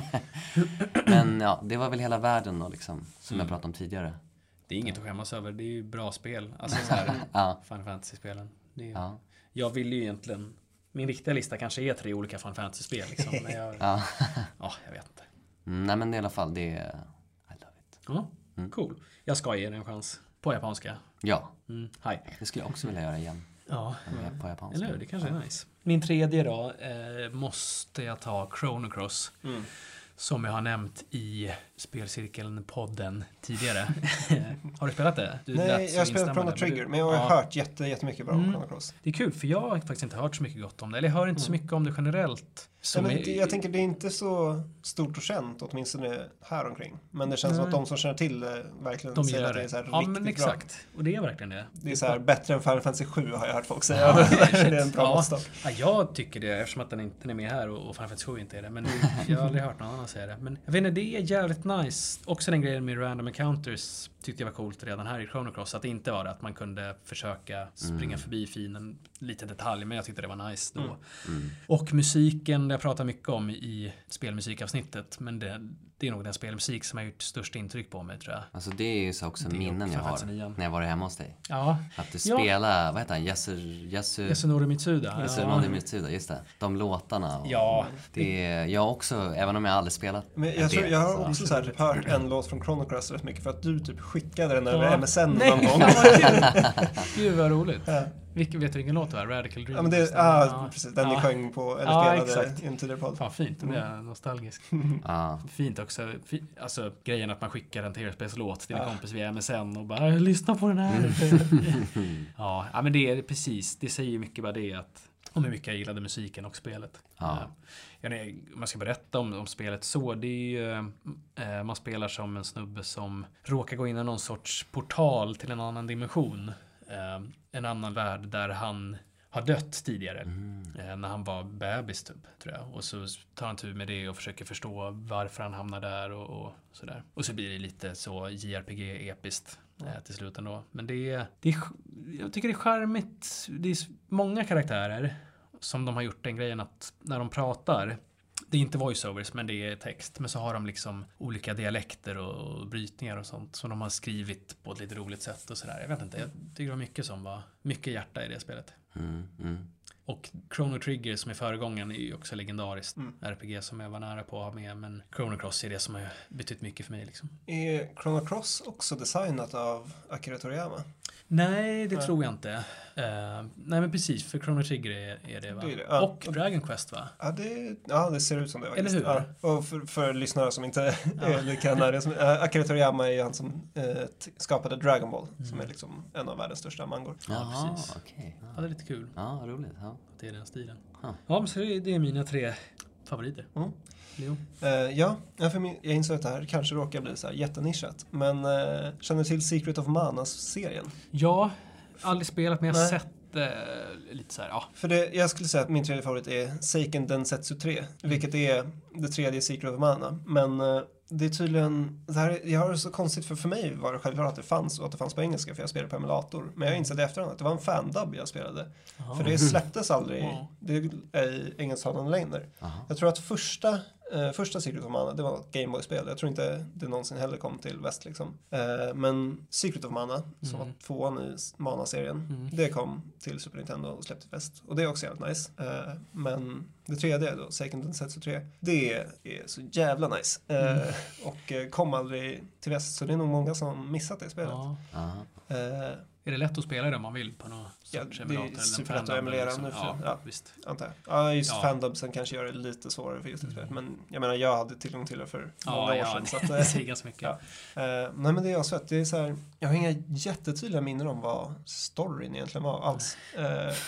Men ja, det var väl hela världen då liksom, som Mm. jag pratade om tidigare. Det är inget att skämmas över. Det är ju bra spel. Alltså så här, Ja, Final Fantasy-spelen. Det är, ja, Jag vill ju egentligen... Min riktiga lista kanske är tre olika Final Fantasy-spel. Liksom, men jag, ja. ja, jag vet inte. Mm, nej men i alla fall, det är, I love it. Ja, Mm. cool. Jag ska ge det en chans. På japanska. Ja, Mm. Hej. det skulle jag också vilja göra igen. Ja, Men på japanska. eller hur? Det kanske är nice. Min tredje då eh, måste jag ta Chrono Cross. Mm. Som jag har nämnt i Spelcirkeln-podden tidigare. Har du spelat det? Du Nej, jag har spelat Chrono Trigger, men jag har ja. hört jätte, jättemycket bra om mm. Chrono Cross. Det är kul, för jag har faktiskt inte hört så mycket gott om det. Eller jag hör inte mm. så mycket om det generellt. Ja, men det, jag tänker det är inte så stort och känt, åtminstone här omkring. Men det känns Nej. som att de som känner till det verkligen de säger att det. det är så här ja, riktigt men exakt. Bra. Och det är verkligen det. Det är så här bättre än Final Fantasy sju har jag hört folk säga. Ja, det är en bra ja. måttstock. Ja, jag tycker det, eftersom att den inte är med här och Final Fantasy sju inte är det. Men jag har aldrig hört någon annan säga det. Men jag vet inte, det är jävligt nice. Också den grejen med random encounters tyckte jag var coolt redan här i Chrono Cross. Att det inte var det att man kunde försöka springa mm. förbi fienden lite detalj, men jag tyckte det var nice då. Mm. Mm. Och musiken, jag pratar mycket om i spelmusikavsnittet, men det, det är nog den spelmusik som har gjort störst intryck på mig, tror jag. Alltså det är ju så också minnen jag har när jag var hemma hos dig. Ja. Att du spelar, ja. vad heter han? Yasu, Yasu... Yasunori Mitsuda. Yasunori ja. Mitsuda, just det. De låtarna. Och ja. Det är jag också, även om jag aldrig spelat. Men jag, tror, jag har så. också så här, typ, hört en låt från Chrono Cross rätt mycket för att du typ skickade den över ja. M S N Nej. någon gång. Gud vad roligt. Ja. Vilken, vet du vilken låt det var? Radical Dream? Ja, men det, ah, ja, precis. Den ja. ni sjöng på, eller ja, spelade in en tidigare podd. Fan, fint. Det är nostalgisk. Ja. Fint också. Fin, alltså, grejen att man skickar en tv-spelslåt till en ja. kompis via M S N och bara, lyssna på den här. ja, ja, men det är precis. Det säger mycket bara det att om hur mycket jag gillade musiken och spelet. Ja. Ja, om man ska berätta om, om spelet så, det är ju, eh, man spelar som en snubbe som råkar gå in i någon sorts portal till en annan dimension. Eh, en annan värld där han har dött tidigare. Mm. Eh, när han var bebis typ, tror jag. Och så tar han tur med det och försöker förstå varför han hamnar där och, och sådär. Och så blir det lite så J R P G-episkt eh, till slut ändå. Men det är, det är, jag tycker det är charmigt. Det är många karaktärer som de har gjort den grejen att när de pratar, det är inte voiceovers men det är text, men så har de liksom olika dialekter och brytningar och sånt som de har skrivit på ett lite roligt sätt och sådär. Jag vet inte, jag tycker det var mycket som var mycket hjärta i det spelet. Mm, mm. Och Chrono Trigger som är föregångaren är ju också legendariskt mm. R P G som jag var nära på att ha med, men Chrono Cross är det som har betytt mycket för mig liksom. Är Chrono Cross också designat av Akira Toriyama? Nej, det nej. tror jag inte. Uh, nej, men precis, för Chrono Trigger är, är det va? Det är det. Ja. Och Dragon Quest va? Ja det, ja, det ser ut som det faktiskt. Eller hur? Ja. Och för, för lyssnare som inte ja. kan det, som, uh, Akira Toriyama är ju han som uh, t- skapade Dragon Ball, mm. som är liksom en av världens största mangor. Ja, ja precis. Okay. Ja. ja, det är lite kul. Ja, roligt. Ja. Det är den stilen. Ja, ja men så det är, det är mina tre favoriter. Mm. Leo? Uh, ja, för min, jag insåg att det här kanske råkar bli så här jättenischat. Men uh, känner du till Secret of Mana-serien? Ja, aldrig spelat men jag har sett uh, lite så här, ja. För det, jag skulle säga att min tredje favorit är Seiken Densetsu tre. Vilket är det tredje Secret of Mana. Men uh, det är tydligen, det här, jag har det så konstigt för för mig var det självklart att det fanns och att det fanns på engelska för jag spelade på emulator. Men jag insåg i efterhand att det var en fandub jag spelade. Aha. För det släpptes aldrig, ja. det är i engelsktalande länder. Aha. Jag tror att första, eh, första Secret of Mana, det var ett Gameboy-spel. Jag tror inte det någonsin heller kom till väst liksom. Eh, men Secret of Mana, som mm. var tvåan i Mana-serien, mm. det kom till Super Nintendo och släpptes väst. Och det är också jävligt nice. Eh, men det tredje då, Seiken Densetsu tre, det är så jävla nice. Mm. Eh, och kom aldrig till väst, så det är nog många som missat det spelet. Ja. Eh, är det lätt att spela det om man vill på något ja, sorts emulator? Det är superlätt att emulera liksom. Nu för ja, ja, visst. Antar jag. Ja, just ja. fandubsen kanske gör det lite svårare för just det spelet. Men jag menar, jag hade tillgång till det för ja, många år ja, sedan. Det, så att, det säger ganska mycket. Ja. Uh, nej, men det är också att det är så här, jag har inga jättetydliga minnen om vad storyn egentligen var alls. Uh,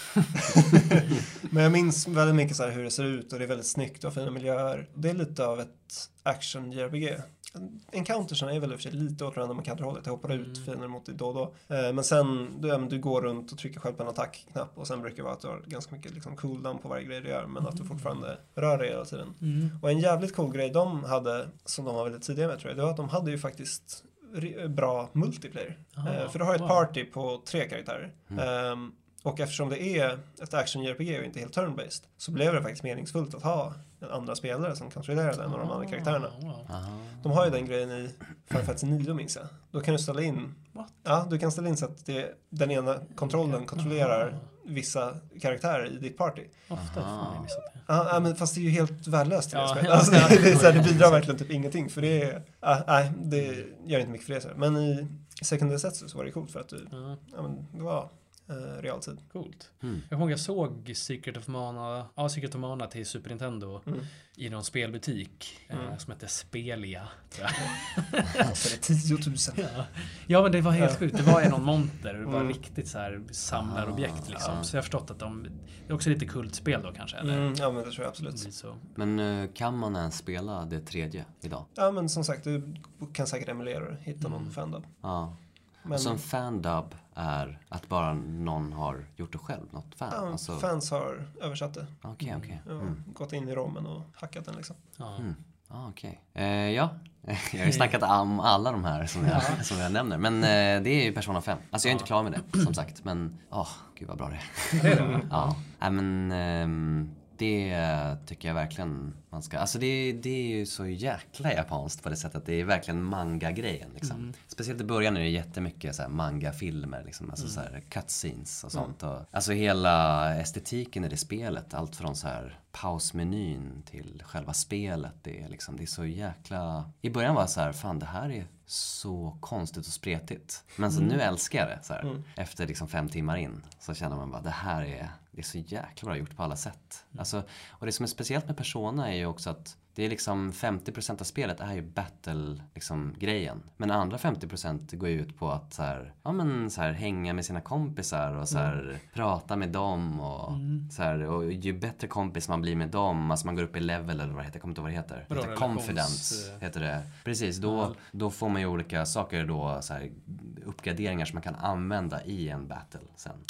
men jag minns väldigt mycket så här hur det ser ut och det är väldigt snyggt och fina miljöer. Det är lite av ett action-J R P G. Encountersen är väl i och för sig lite återvända med kanterhållet. Jag hoppar ut mm. fiender mot dig då och då. Eh, men sen, du, du går runt och trycker själv på en attackknapp och sen brukar det vara att du har ganska mycket liksom, cooldown på varje grej du gör, men att du fortfarande rör dig hela tiden. Mm. Och en jävligt cool grej de hade, som de var väldigt tidiga med tror jag, det var att de hade ju faktiskt bra multiplayer. Aha, eh, för du har ett wow. party på tre karaktärer. Mm. Um, Och eftersom det är ett action-J R P G och inte helt turn-based så blev det faktiskt meningsfullt att ha en andra spelare som kontrollerar den och de andra karaktärerna. De har ju den grejen i Final Fantasy nio minns jag. Då kan du ställa in What? Ja, du kan ställa in så att det, den ena kontrollen kontrollerar vissa karaktärer i ditt party. Ofta får jag missat det. Ja, men fast det är ju helt värdelöst i det ja, spelet. ja, alltså, ja, det, det, det, det bidrar verkligen typ ingenting för det är, ah, nej, det gör inte mycket för det. Men i Second Densetsu så var det coolt för att du, ja. ja men det var eh, realtid. Coolt. Mm. Jag kommer ihåg jag såg Secret of Mana, ja, Secret of Mana till Super Nintendo Mm. i någon spelbutik Mm. eh, som hette Spelia, tror jag. För det är tio tusen. Ja. Ja, men det var helt Ja. sjukt. Det var en någon monter. Det var Mm. riktigt så här samlarobjekt liksom. ja. Så jag har förstått att de... Det är också lite kultspel då kanske, eller? Mm, ja, men det tror jag Det absolut. blir så. Men eh, kan man ens spela det tredje idag? Ja, men som sagt, du kan säkert emulera det, hitta någon fandom. Ja. Men Alltså en fandub är att bara någon har gjort det själv, något fan. ja, Alltså, fans har översatt det. okej, okej. Ja, Mm. gått in i rommen och hackat den liksom. Ja. Mm. Ah, okej. Eh, ja, jag har ju snackat om alla de här som jag, som jag nämner. Men eh, det är ju Persona fem. Alltså jag är inte klar med det, som sagt. Men, åh, gud vad bra det är. Det är det. Ja, nej, men ehm, det tycker jag verkligen man ska... Alltså det, det är ju så jäkla japanskt på det sättet. Det är verkligen manga-grejen liksom. Mm. Speciellt i början är det jättemycket så här manga-filmer liksom. Alltså så här cutscenes och sånt. Mm. Och, alltså hela estetiken i det spelet. Allt från så här pausmenyn till själva spelet. Det är liksom, det är så jäkla... I början var jag så här, fan det här är så konstigt och spretigt. Men så nu älskar jag det så här. Mm. Efter liksom fem timmar in så känner man bara, det här är, det är så jäkla bra gjort på alla sätt. Alltså, och det som är speciellt med Persona är ju också att det är liksom femtio procent av spelet är ju battle liksom grejen. Men andra femtio procent går ju ut på att så här, ja men så här hänga med sina kompisar och så här Mm. prata med dem och så här, och ju bättre kompis man blir med dem, alltså man går upp i level eller vad det heter, jag kommer inte ihåg vad det heter. Vadå, Det heter relations- confidence heter det. Precis, då, då får man ju olika saker då, så här uppgraderingar som man kan använda i en battle sen.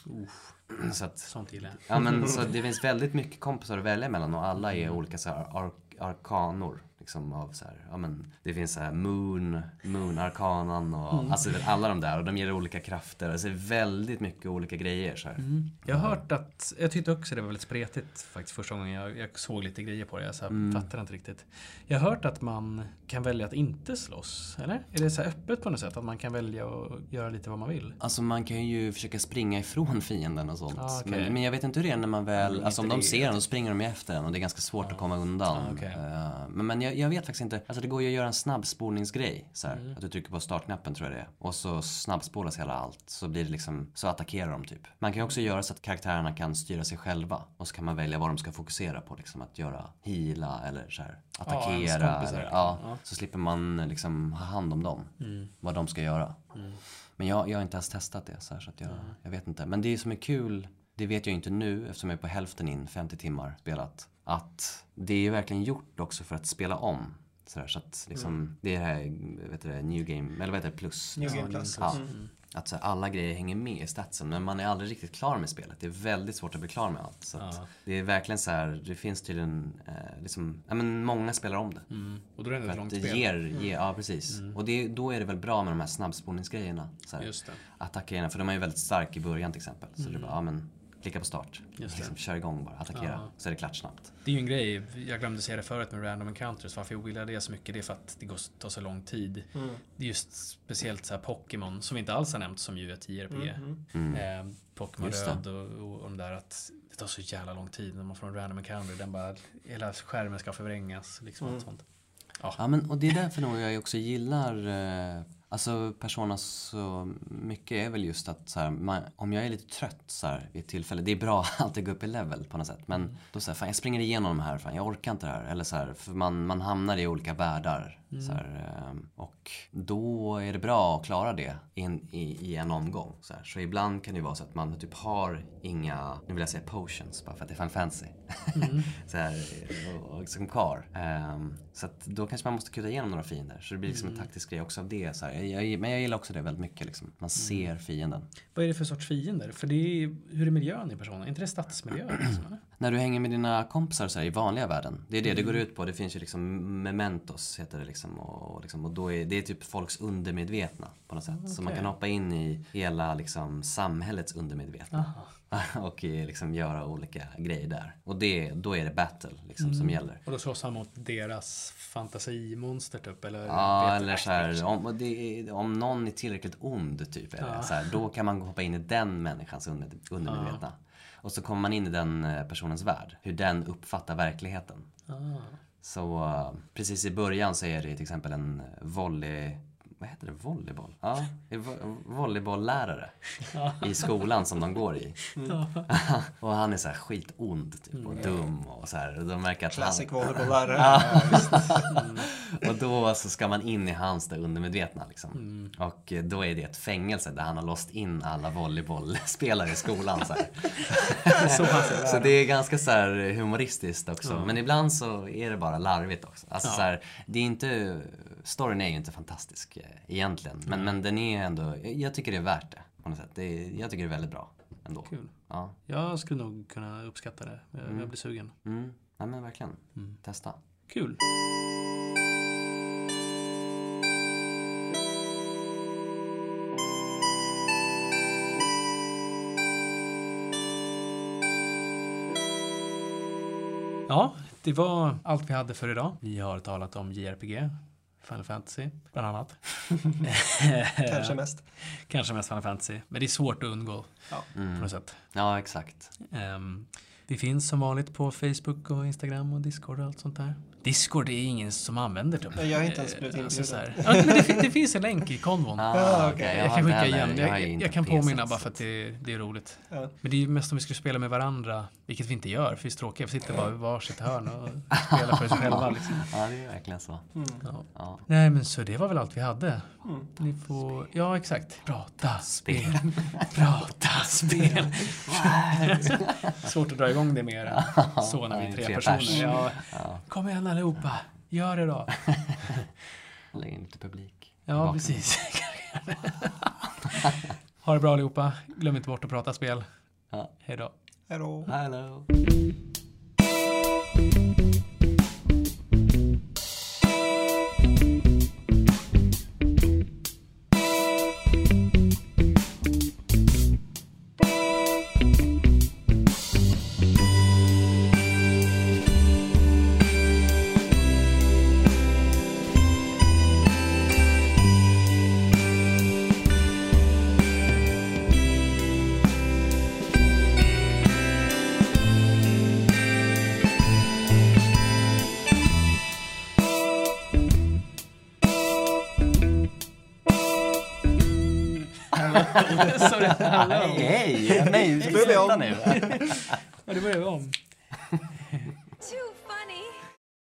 Så att, Sånt gillar jag. ja men så det finns väldigt mycket kompisar att välja mellan och alla är olika så här ar- arkanor liksom av så här, ja men det finns så här moon, moon arkanan och alltså alla de där och de ger olika krafter, alltså det är väldigt mycket olika grejer så här. Mm. Jag har hört att, jag tyckte också det var väldigt spretigt faktiskt första gången jag, jag såg lite grejer på det. Jag så här, Mm. fattar inte riktigt. Jag har hört att man kan välja att inte slåss, eller? Är det så här öppet på något sätt? Att man kan välja att göra lite vad man vill? Alltså man kan ju försöka springa ifrån fienden och sånt. Ah, okej. men, men jag vet inte hur det är när man väl, Mm, alltså om inte de det. ser en då springer de ju efter en och det är ganska svårt att komma undan. Ah, okej. Eh, men men jag, jag vet faktiskt inte, alltså det går ju att göra en snabbspolningsgrej så här, Mm. att du trycker på startknappen tror jag det är. Och så snabbspolas hela allt, så blir det liksom, så attackerar de typ. Man kan ju också göra så att karaktärerna kan styra sig själva. Och så kan man välja vad de ska fokusera på, liksom att göra heala eller så här, ens attackera. kompisar, eller, liksom. ja, Ja. så slipper man liksom ha hand om dem, Mm. vad de ska göra. Men jag, jag har inte ens testat det så, här, så att jag, jag vet inte. Men det som är kul, det vet jag inte nu eftersom jag är på hälften in, femtio timmar spelat. Att det är verkligen gjort också för att spela om. Så, där, så att liksom, det är det här, vet du det, New Game, eller vad heter det, plus. New Ja, Game New Plus. Ja. Mm. Att så här, alla grejer hänger med i statsen, men man är aldrig riktigt klar med spelet. Det är väldigt svårt att bli klar med allt. Så att Ja. det är verkligen så här, det finns tydligen, eh, liksom, ja men många spelar om det. Mm. Och då är det ändå För ett att långt det spel. ger, ger, ja precis. Och det, då är det väl bra med de här snabbspolningsgrejerna. Så här. Just det. Attackgrejerna, för de är ju väldigt starka i början till exempel. Så det är bara, ja men, klicka på start. Just det. Liksom, kör igång bara, attackera. Ja. Så är det klart snabbt. Det är ju en grej, jag glömde säga det förut med random encounters, varför jag gillar det så mycket, det är för att det går, tar så lång tid. Mm. Det är just speciellt så här Pokémon, som vi inte alls har nämnt, som ju är ett J R P G. Mm. Mm. Eh, Pokémon Just det. Röd och, och, och de där, att det tar så jävla lång tid när man får en random encounter, den bara, hela skärmen ska förvrängas, liksom Mm. allt sånt. Ja men och det är därför nog jag också gillar eh, alltså Persona så mycket är väl just att så här, man, om jag är lite trött så här vid ett tillfälle, det är bra att alltid gå upp i level på något sätt, men då så här, fan jag springer igenom de här, fan jag orkar inte det här, eller så här, för man, man hamnar i olika världar så här, eh, och då är det bra att klara det in, i, i en omgång så här. Så ibland kan det ju vara så att man typ har inga, nu vill jag säga potions bara för att det är fan fancy så här, och, och som kar. Um, så att då kanske man måste kuta igenom några fiender. Så det blir liksom en taktisk grej också av det. Så här. Jag, jag, men jag gillar också det väldigt mycket. Liksom. Man ser fienden. Vad är det för sorts fiender? För det är, hur är miljön i Persona? Är inte det stadsmiljö? Liksom, eller? När du hänger med dina kompisar så här, i vanliga världen. Det är det det går ut på. Det finns ju liksom mementos heter det liksom. Och, och, liksom, och då är det är typ folks undermedvetna på något sätt. Så Okej. man kan hoppa in i hela liksom, samhällets undermedvetna. och liksom göra olika grejer där. Och det, då är det battle liksom, som gäller. Och då slåss han mot deras fantasimonster typ? Eller Ja, vet- eller så här, om, och det, är- om någon är tillräckligt ond typ, eller, Ja. så här, då kan man hoppa in i den människans under, undermedvetna. Och så kommer man in i den eh, personens värld, hur den uppfattar verkligheten. Ah. Så uh, precis i början så är det till exempel en volley vad heter det, volleyboll? Ja, vo- volleybolllärare i skolan som de går i. Mm. Och han är så här skitond typ, och dum och så här. Och de märker att Classic han... volleybolllärare. Ja, mm. Och då så ska man in i hans det undermedvetna liksom. Mm. Och då är det ett fängelse där han har låst in alla volleybollspelare i skolan så här. så, så det är ganska så här humoristiskt också. Mm. Men ibland så är det bara larvigt också. Alltså ja. så här, det är inte... Storyn är ju inte fantastisk egentligen. Men, mm. men den är ändå... Jag tycker det är värt det på något sätt. Det är, jag tycker det är väldigt bra ändå. Kul. Ja. Jag skulle nog kunna uppskatta det. Jag, mm. jag blir sugen. Mm. Ja, men verkligen. Mm. Testa. Kul. Ja, det var allt vi hade för idag. Vi har talat om J R P G, Final Fantasy, bland annat. Kanske mest. Kanske mest Final Fantasy. Men det är svårt att undgå ja. mm. på något sätt. Ja, exakt. Um, vi finns som vanligt på Facebook och Instagram och Discord och allt sånt där. Discord är ingen som använder typ. Jag har inte ens blivit uh, alltså, inbjuden. Ja, men det, det finns en länk i konvon. Ah, okay. Jag, jag kan skicka igen. Jag, jag, jag kan påminna bara för att det, det är roligt. Ja. Men det är ju mest om vi skulle spela med varandra, vilket vi inte gör, för vi är tråkiga. Vi sitter bara i varsitt hörn och spelar för oss själva. Liksom. Ja, det är verkligen så. Mm. Ja. Ja. Nej, men så det var väl allt vi hade. Mm. Ni får... Ja, exakt. Prata, spel. Prata, spel. Svårt att dra igång det mer än så när vi är tre, tre personer. Ja. Ja. Kom igen allihopa. Gör det då. Lägg in lite publik. Ja, bakom. Precis. Ha det bra allihopa. Glöm inte bort att prata spel. Ja. Hej då. Hej då. Hello. Sorry. Hej, hej. Nej, sluta nu. Ja, det börjar vi om.